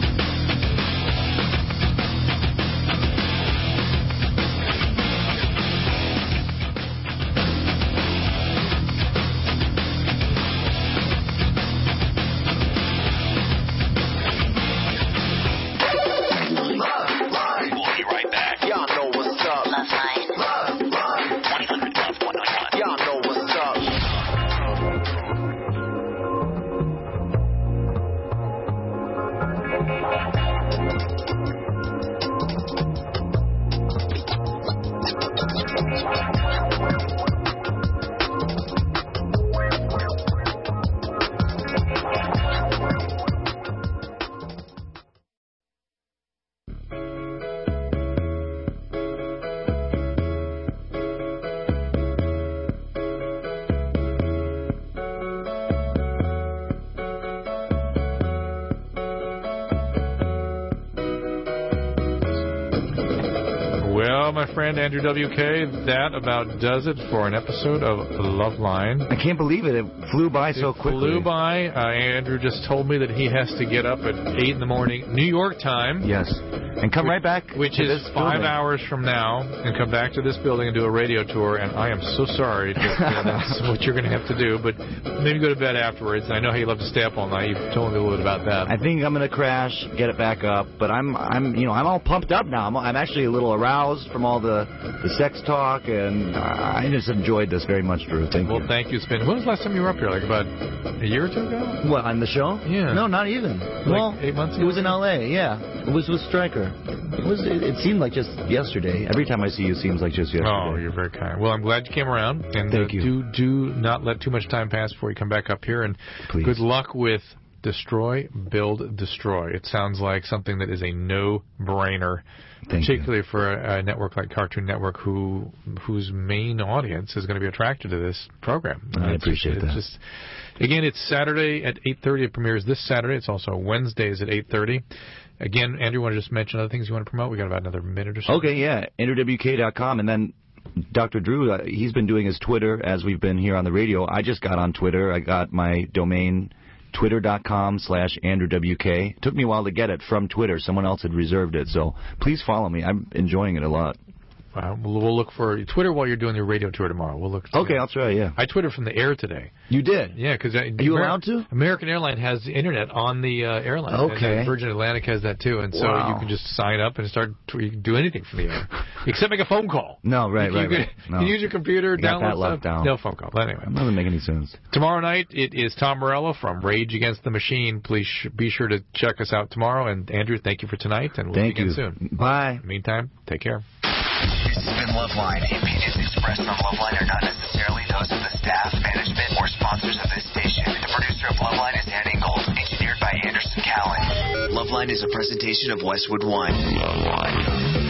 My friend Andrew W K, that about does it for an episode of Loveline. I can't believe it. It flew by so quickly. It flew by. Uh, Andrew just told me that he has to get up at eight in the morning, New York time. Yes. And come which, right back Which to is this five building. hours from now, and come back to this building and do a radio tour. And I am so sorry that uh, that's what you're going to have to do. But maybe go to bed afterwards. I know how you love to stay up all night. You've told me a little bit about that. I think I'm going to crash, get it back up. But I'm, I'm, you know, I'm all pumped up now. I'm, I'm actually a little aroused from all the, the sex talk, and I just enjoyed this very much, Drew. Thank well, you. thank you. It's been, when was the last time you were up here? Like about a year or two ago? What, on the show? Yeah. No, not even. Like well, eight months ago? It was in L A, yeah. It was with Stryker. It was. It, it seemed like just yesterday. Every time I see you, it seems like just yesterday. Oh, you're very kind. Well, I'm glad you came around. And Thank uh, you. do do not let too much time pass before you come back up here. And Please. Good luck with Destroy, Build, Destroy. It sounds like something that is a no-brainer, Thank particularly you. for a, a network like Cartoon Network, who whose main audience is going to be attracted to this program. I it's, appreciate it's that. Just, again, it's Saturday at eight thirty. It premieres this Saturday. It's also Wednesdays at eight thirty. Again, Andrew, want to just mention other things you want to promote? We got about another minute or so. Okay, yeah, Andrew W K dot com, and then Doctor Drew, uh, he's been doing his Twitter as we've been here on the radio. I just got on Twitter. I got my domain, twitter dot com slash Andrew W K. It took me a while to get it from Twitter. Someone else had reserved it, so please follow me. I'm enjoying it a lot. Uh, we'll, we'll look for Twitter while you're doing your radio tour tomorrow. We'll look. Okay, I'll try, yeah. I Twittered from the air today. You did? Yeah, because Are you Amer- allowed to? American Airlines has the internet on the uh, airline. Okay. And, uh, Virgin Atlantic has that too, and so Wow. you can just sign up and start. To, you can do anything from the air, except make a phone call. No, right, you, right, you can, right. No. You can use your computer, I got download that left stuff. down. No phone call. But anyway, That doesn't make any sense. tomorrow night it is Tom Morello from Rage Against the Machine. Please sh- be sure to check us out tomorrow. And Andrew, thank you for tonight, and we'll Thank see you you. again soon. Bye. In the meantime, take care. This has been Loveline. The opinions expressed on Loveline are not necessarily those of the staff, management, or sponsors of this station. The producer of Loveline is Dan Ingold, engineered by Anderson Cowan. Loveline is a presentation of Westwood One. Loveline.